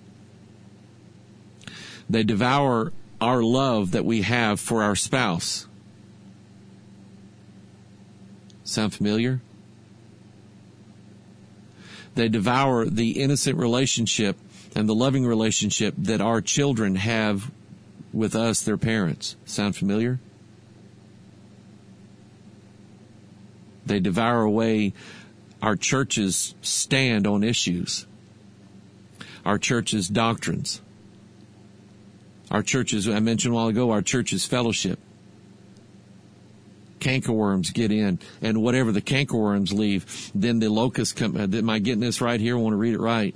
They devour our love that we have for our spouse. Sound familiar? They devour the innocent relationship and the loving relationship that our children have with us, their parents. Sound familiar? They devour away our church's stand on issues, our church's doctrines, our church's, I mentioned a while ago, our church's fellowship. Cankerworms get in, and whatever the cankerworms leave, then the locusts come. Am I getting this right here? I want to read it right.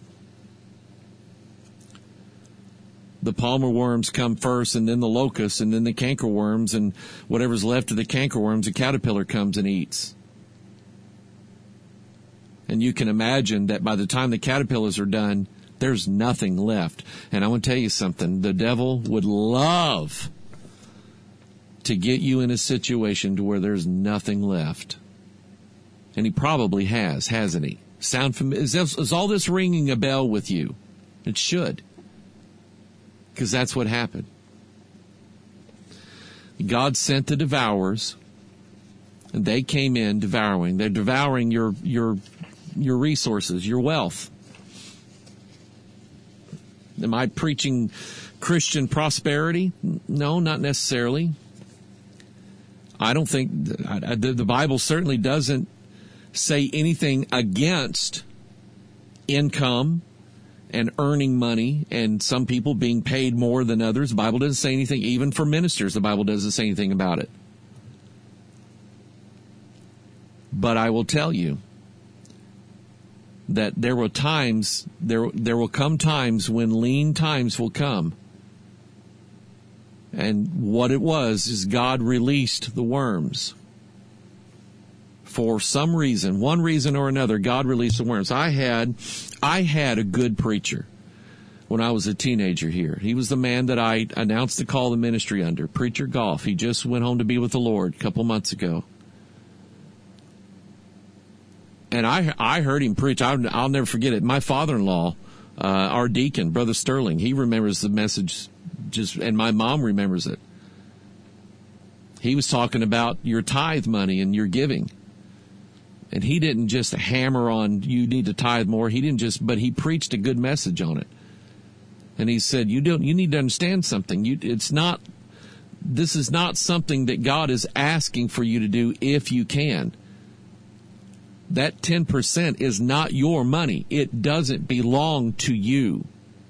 The palmer worms come first, and then the locusts, and then the cankerworms, and whatever's left of the cankerworms, a caterpillar comes and eats. And you can imagine that by the time the caterpillars are done, there's nothing left. And I want to tell you something. The devil would love to get you in a situation to where there's nothing left. And he probably has, hasn't he? Sound familiar? Is all this ringing a bell with you? It should. Because that's what happened. God sent the devourers, and they came in devouring. They're devouring your resources, your wealth. Am I preaching Christian prosperity? No, not necessarily. I don't think the Bible certainly doesn't say anything against income and earning money and some people being paid more than others. The Bible doesn't say anything, even for ministers, the Bible doesn't say anything about it. But I will tell you that there will come times when lean times will come. And what it was is God released the worms. For some reason, one reason or another, God released the worms. I had a good preacher when I was a teenager here. He was the man that I announced the call to ministry under, Preacher Goff. He just went home to be with the Lord a couple months ago. And I heard him preach. I'll never forget it. My father-in-law, our deacon, Brother Sterling, he remembers the message and my mom remembers it. He was talking about your tithe money and your giving. And he didn't just hammer on, you need to tithe more. He didn't just, but he preached a good message on it. And he said, you need to understand something. This is not something that God is asking for you to do if you can. That 10% is not your money. It doesn't belong to you.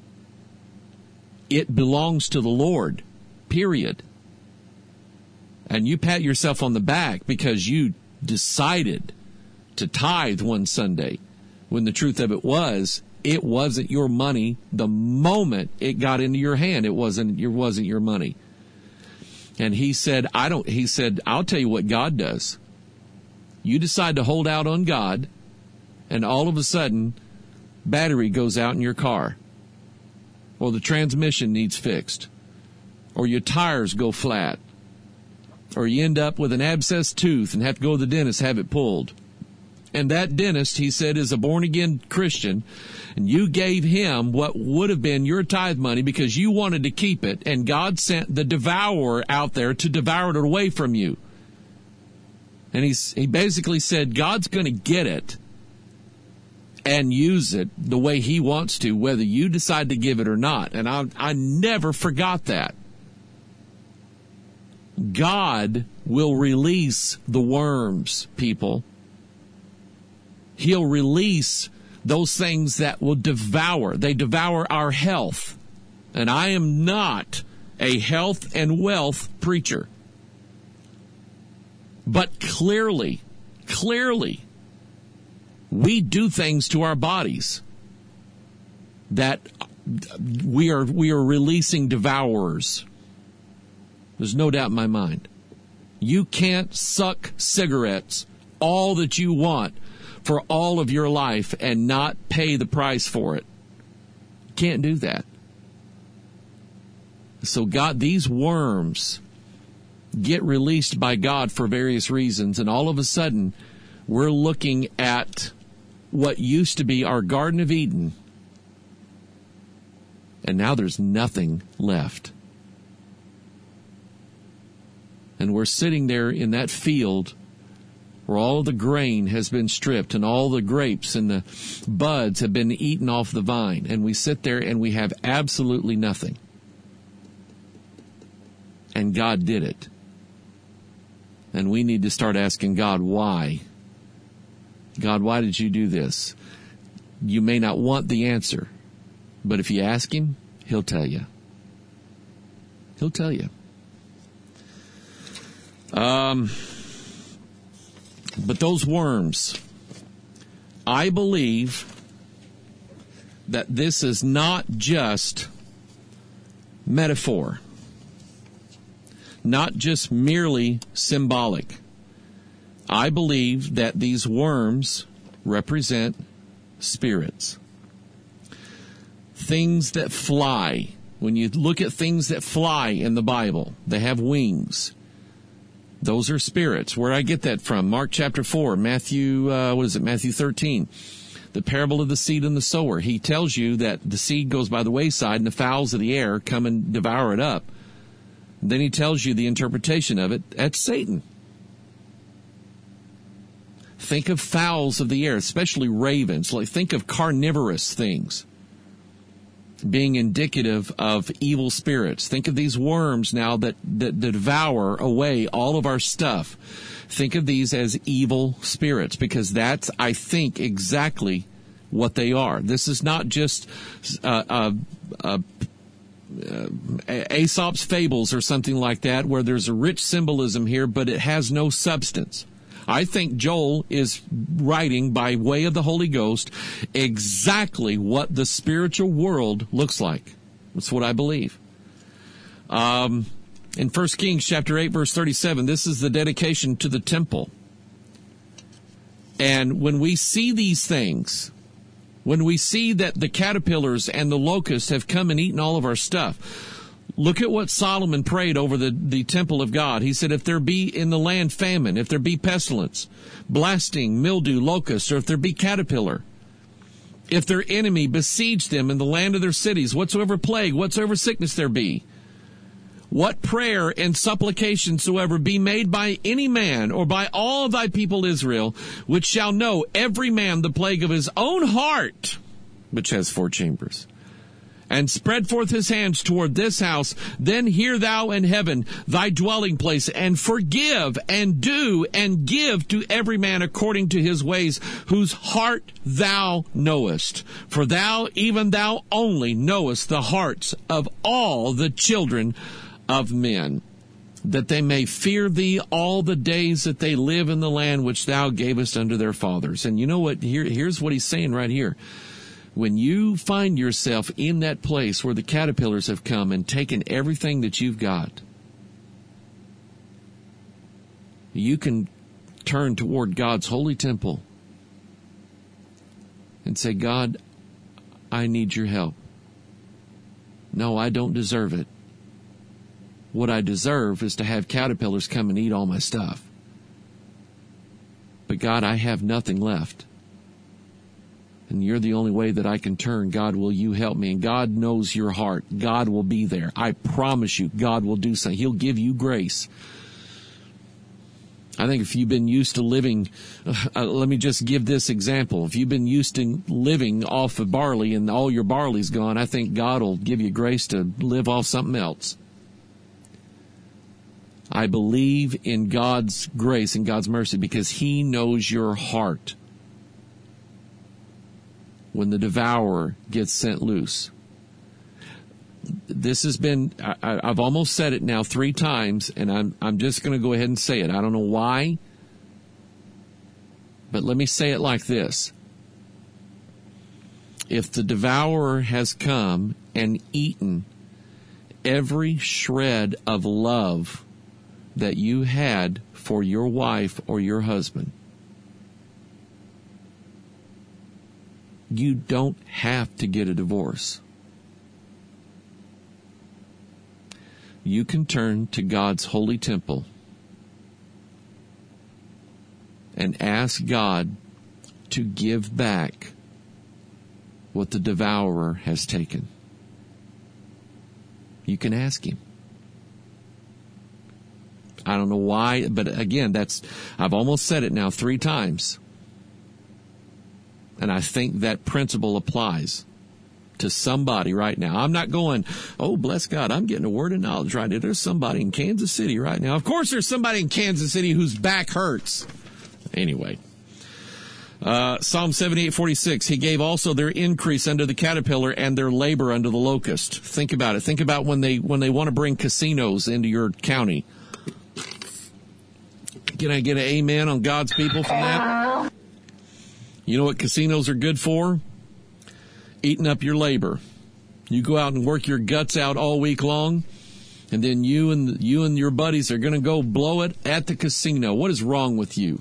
It belongs to the Lord, period. And you pat yourself on the back because you decided to tithe one Sunday, when the truth of it wasn't your money the moment it got into your hand. It wasn't your money. And he said, I'll tell you what God does. You decide to hold out on God, and all of a sudden, battery goes out in your car, or the transmission needs fixed, or your tires go flat, or you end up with an abscessed tooth and have to go to the dentist, have it pulled. And that dentist, he said, is a born-again Christian, and you gave him what would have been your tithe money because you wanted to keep it, and God sent the devourer out there to devour it away from you. And he basically said, God's going to get it and use it the way he wants to, whether you decide to give it or not. And I never forgot that. God will release the worms, people. He'll release those things that will devour. They devour our health. And I am not a health and wealth preacher. But clearly, we do things to our bodies that we are releasing devourers. There's no doubt in my mind. You can't suck cigarettes all that you want for all of your life and not pay the price for it. You can't do that. So God, these worms get released by God for various reasons, and all of a sudden we're looking at what used to be our Garden of Eden, and now there's nothing left. And we're sitting there in that field where all the grain has been stripped and all the grapes and the buds have been eaten off the vine, and we sit there and we have absolutely nothing. And God did it. And we need to start asking God, why? God, why did you do this? You may not want the answer, but if you ask him, he'll tell you. He'll tell you. But those worms, I believe that this is not just metaphor, not just merely symbolic. I believe that these worms represent spirits. Things that fly. When you look at things that fly in the Bible, they have wings. Those are spirits. Where I get that from? Mark chapter 4, Matthew 13. The parable of the seed and the sower. He tells you that the seed goes by the wayside and the fowls of the air come and devour it up. Then he tells you the interpretation of it. That's Satan. Think of fowls of the air, especially ravens. Like, think of carnivorous things being indicative of evil spirits. Think of these worms now that devour away all of our stuff. Think of these as evil spirits, because that's, I think, exactly what they are. This is not just Aesop's fables or something like that, where there's a rich symbolism here, but it has no substance. I think Joel is writing by way of the Holy Ghost exactly what the spiritual world looks like. That's what I believe. In 1 Kings chapter 8, verse 37, this is the dedication to the temple. And when we see these things, when we see that the caterpillars and the locusts have come and eaten all of our stuff, look at what Solomon prayed over the temple of God. He said, if there be in the land famine, if there be pestilence, blasting, mildew, locust, or if there be caterpillar, if their enemy besiege them in the land of their cities, whatsoever plague, whatsoever sickness there be, what prayer and supplication soever be made by any man or by all thy people Israel, which shall know every man the plague of his own heart, which has 4 chambers, and spread forth his hands toward this house, then hear thou in heaven thy dwelling place, and forgive and do and give to every man according to his ways, whose heart thou knowest. For thou, even thou only, knowest the hearts of all the children of men, that they may fear thee all the days that they live in the land which thou gavest unto their fathers. And you know what? Here's what he's saying right here. When you find yourself in that place where the caterpillars have come and taken everything that you've got, you can turn toward God's holy temple and say, God, I need your help. No, I don't deserve it. What I deserve is to have caterpillars come and eat all my stuff. But God, I have nothing left. And you're the only way that I can turn. God, will you help me? And God knows your heart. God will be there. I promise you, God will do something. He'll give you grace. I think if you've been used to living, let me just give this example. If you've been used to living off of barley and all your barley's gone, I think God will give you grace to live off something else. I believe in God's grace and God's mercy because He knows your heart. When the devourer gets sent loose. This has been, I've almost said it now 3 times, and I'm just going to go ahead and say it. I don't know why, but let me say it like this. If the devourer has come and eaten every shred of love that you had for your wife or your husband, you don't have to get a divorce. You can turn to God's holy temple and ask God to give back what the devourer has taken. You can ask Him. I don't know why, but again, I've almost said it now 3 times. And I think that principle applies to somebody right now. I'm not going, oh, bless God, I'm getting a word of knowledge right now. There's somebody in Kansas City right now. Of course there's somebody in Kansas City whose back hurts. Anyway. Psalm 78:46, He gave also their increase unto the caterpillar and their labor unto the locust. Think about it. Think about when they want to bring casinos into your county. Can I get an amen on God's people from that? You know what casinos are good for? Eating up your labor. You go out and work your guts out all week long, and then you and your buddies are going to go blow it at the casino. What is wrong with you?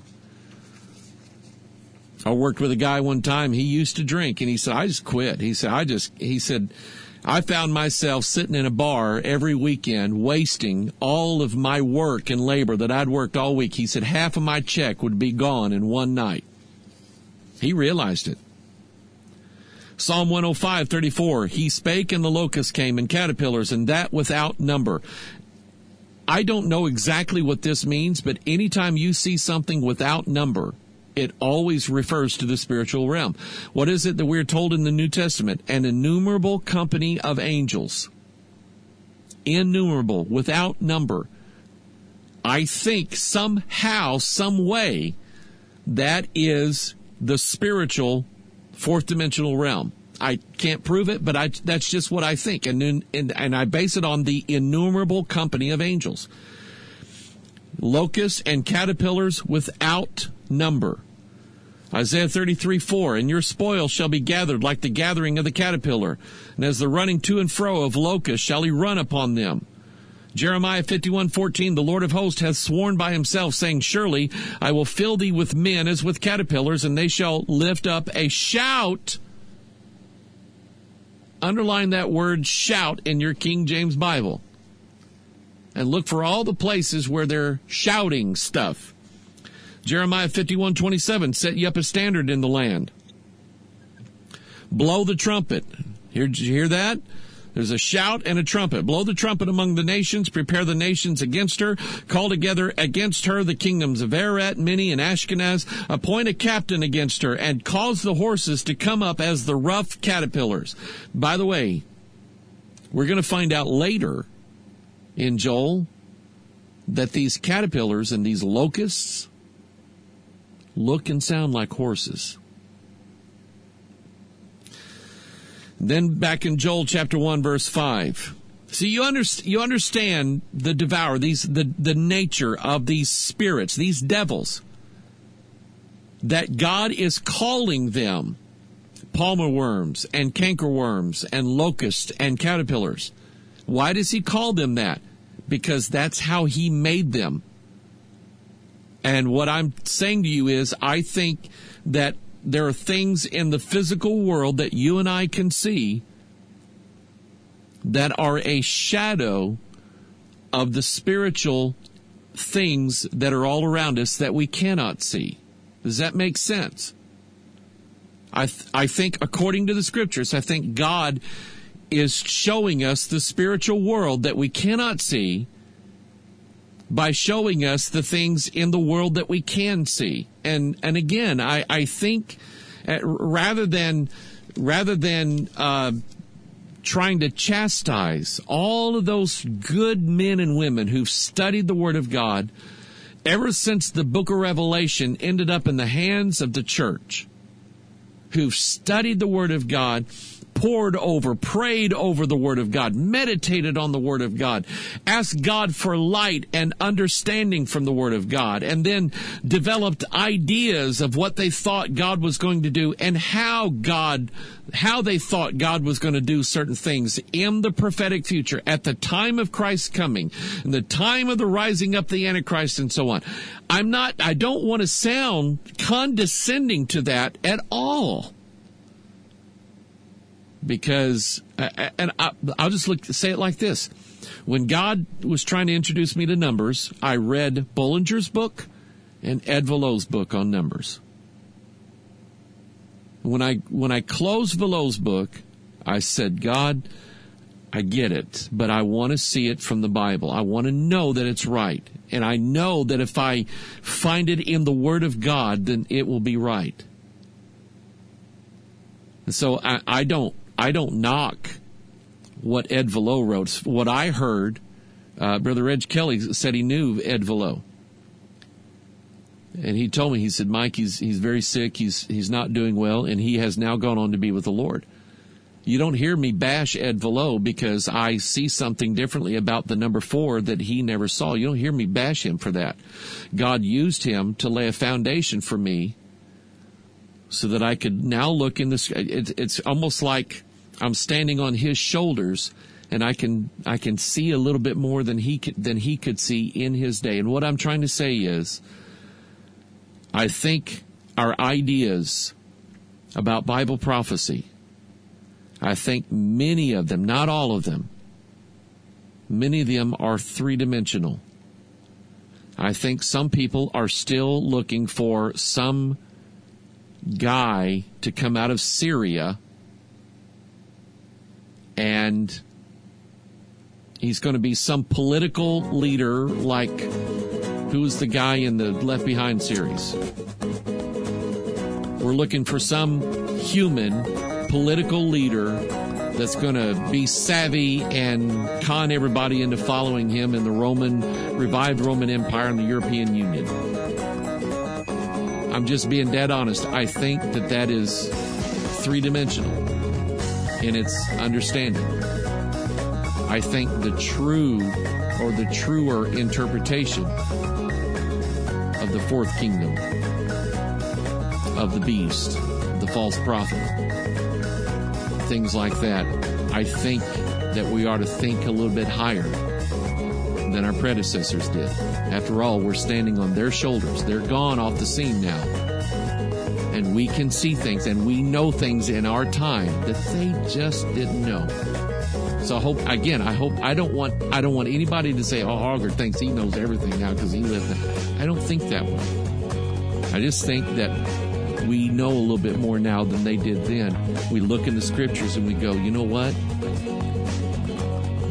I worked with a guy one time. He used to drink, and he said, I just quit. He said, I found myself sitting in a bar every weekend wasting all of my work and labor that I'd worked all week. He said half of my check would be gone in one night. He realized it. Psalm 105:34, He spake and the locusts came and caterpillars, and that without number. I don't know exactly what this means, but anytime you see something without number, it always refers to the spiritual realm. What is it that we're told in the New Testament? An innumerable company of angels. Innumerable, without number. I think somehow, some way, that is the spiritual 4th dimensional realm. I can't prove it, but that's just what I think. And I base it on the innumerable company of angels. Locusts and caterpillars without number. Isaiah 33:4, And your spoil shall be gathered like the gathering of the caterpillar, and as the running to and fro of locusts shall he run upon them. Jeremiah 51:14, The Lord of hosts hath sworn by himself, saying, Surely I will fill thee with men as with caterpillars, and they shall lift up a shout. Underline that word shout in your King James Bible. And look for all the places where they're shouting stuff. Jeremiah 51:27, Set ye up a standard in the land. Blow the trumpet. Did you hear that? There's a shout and a trumpet. Blow the trumpet among the nations. Prepare the nations against her. Call together against her the kingdoms of Ararat, Minni, and Ashkenaz. Appoint a captain against her and cause the horses to come up as the rough caterpillars. By the way, we're going to find out later in Joel that these caterpillars and these locusts look and sound like horses. Then back in Joel chapter 1, verse 5. See, you understand the devourer, the nature of these spirits, these devils, that God is calling them palmer worms and cankerworms and locusts and caterpillars. Why does he call them that? Because that's how he made them. And what I'm saying to you is, I think that there are things in the physical world that you and I can see that are a shadow of the spiritual things that are all around us that we cannot see. Does that make sense? I think, according to the Scriptures, I think God is showing us the spiritual world that we cannot see by showing us the things in the world that we can see. And again, I think rather than trying to chastise all of those good men and women who've studied the Word of God ever since the book of Revelation ended up in the hands of the church, who've studied the Word of God, pored over, prayed over the Word of God, meditated on the Word of God, asked God for light and understanding from the Word of God, and then developed ideas of what they thought God was going to do and how they thought God was going to do certain things in the prophetic future at the time of Christ's coming, in the time of the rising up the Antichrist and so on. I don't want to sound condescending to that at all. Because, and I'll just say it like this. When God was trying to introduce me to Numbers, I read Bollinger's book and Ed Vallot's book on Numbers. When I closed Vallot's book, I said, God, I get it, but I want to see it from the Bible. I want to know that it's right. And I know that if I find it in the Word of God, then it will be right. And so I don't knock what Ed Vallot wrote. What I heard, Brother Reg Kelly said he knew Ed Vallot. And he told me, he said, Mike, he's very sick, he's not doing well, and he has now gone on to be with the Lord. You don't hear me bash Ed Vallot because I see something differently about the number 4 that he never saw. You don't hear me bash him for that. God used him to lay a foundation for me so that I could now look in this. It's almost like I'm standing on his shoulders, and I can see a little bit more than he could see in his day. And what I'm trying to say is, I think our ideas about Bible prophecy, I think many of them, not all of them, many of them are three-dimensional. I think some people are still looking for some guy to come out of Syria, and he's going to be some political leader like who was the guy in the Left Behind series. We're looking for some human political leader that's going to be savvy and con everybody into following him in the revived Roman Empire and the European Union. I'm just being dead honest. I think that is three-dimensional in its understanding. I think the truer interpretation of the fourth kingdom, of the beast, the false prophet, things like that, I think that we ought to think a little bit higher than our predecessors did. After all, we're standing on their shoulders. They're gone off the scene now. And we can see things, and we know things in our time that they just didn't know. So I don't want anybody to say, oh, Hoggard thinks he knows everything now because he lived there. I don't think that way. I just think that we know a little bit more now than they did then. We look in the Scriptures and we go, you know what?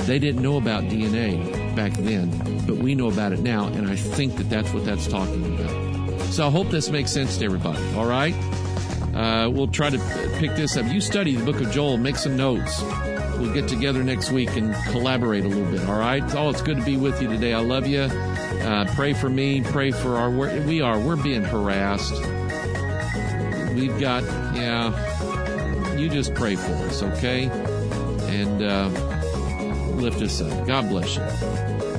They didn't know about DNA back then, but we know about it now, and I think that that's what that's talking about. So I hope this makes sense to everybody, all right? We'll try to pick this up. You study the book of Joel, make some notes. We'll get together next week and collaborate a little bit, all right? Oh, it's good to be with you today. I love you. Pray for me. Pray for our work. We're being harassed. We've got, you just pray for us, okay? And lift us up. God bless you.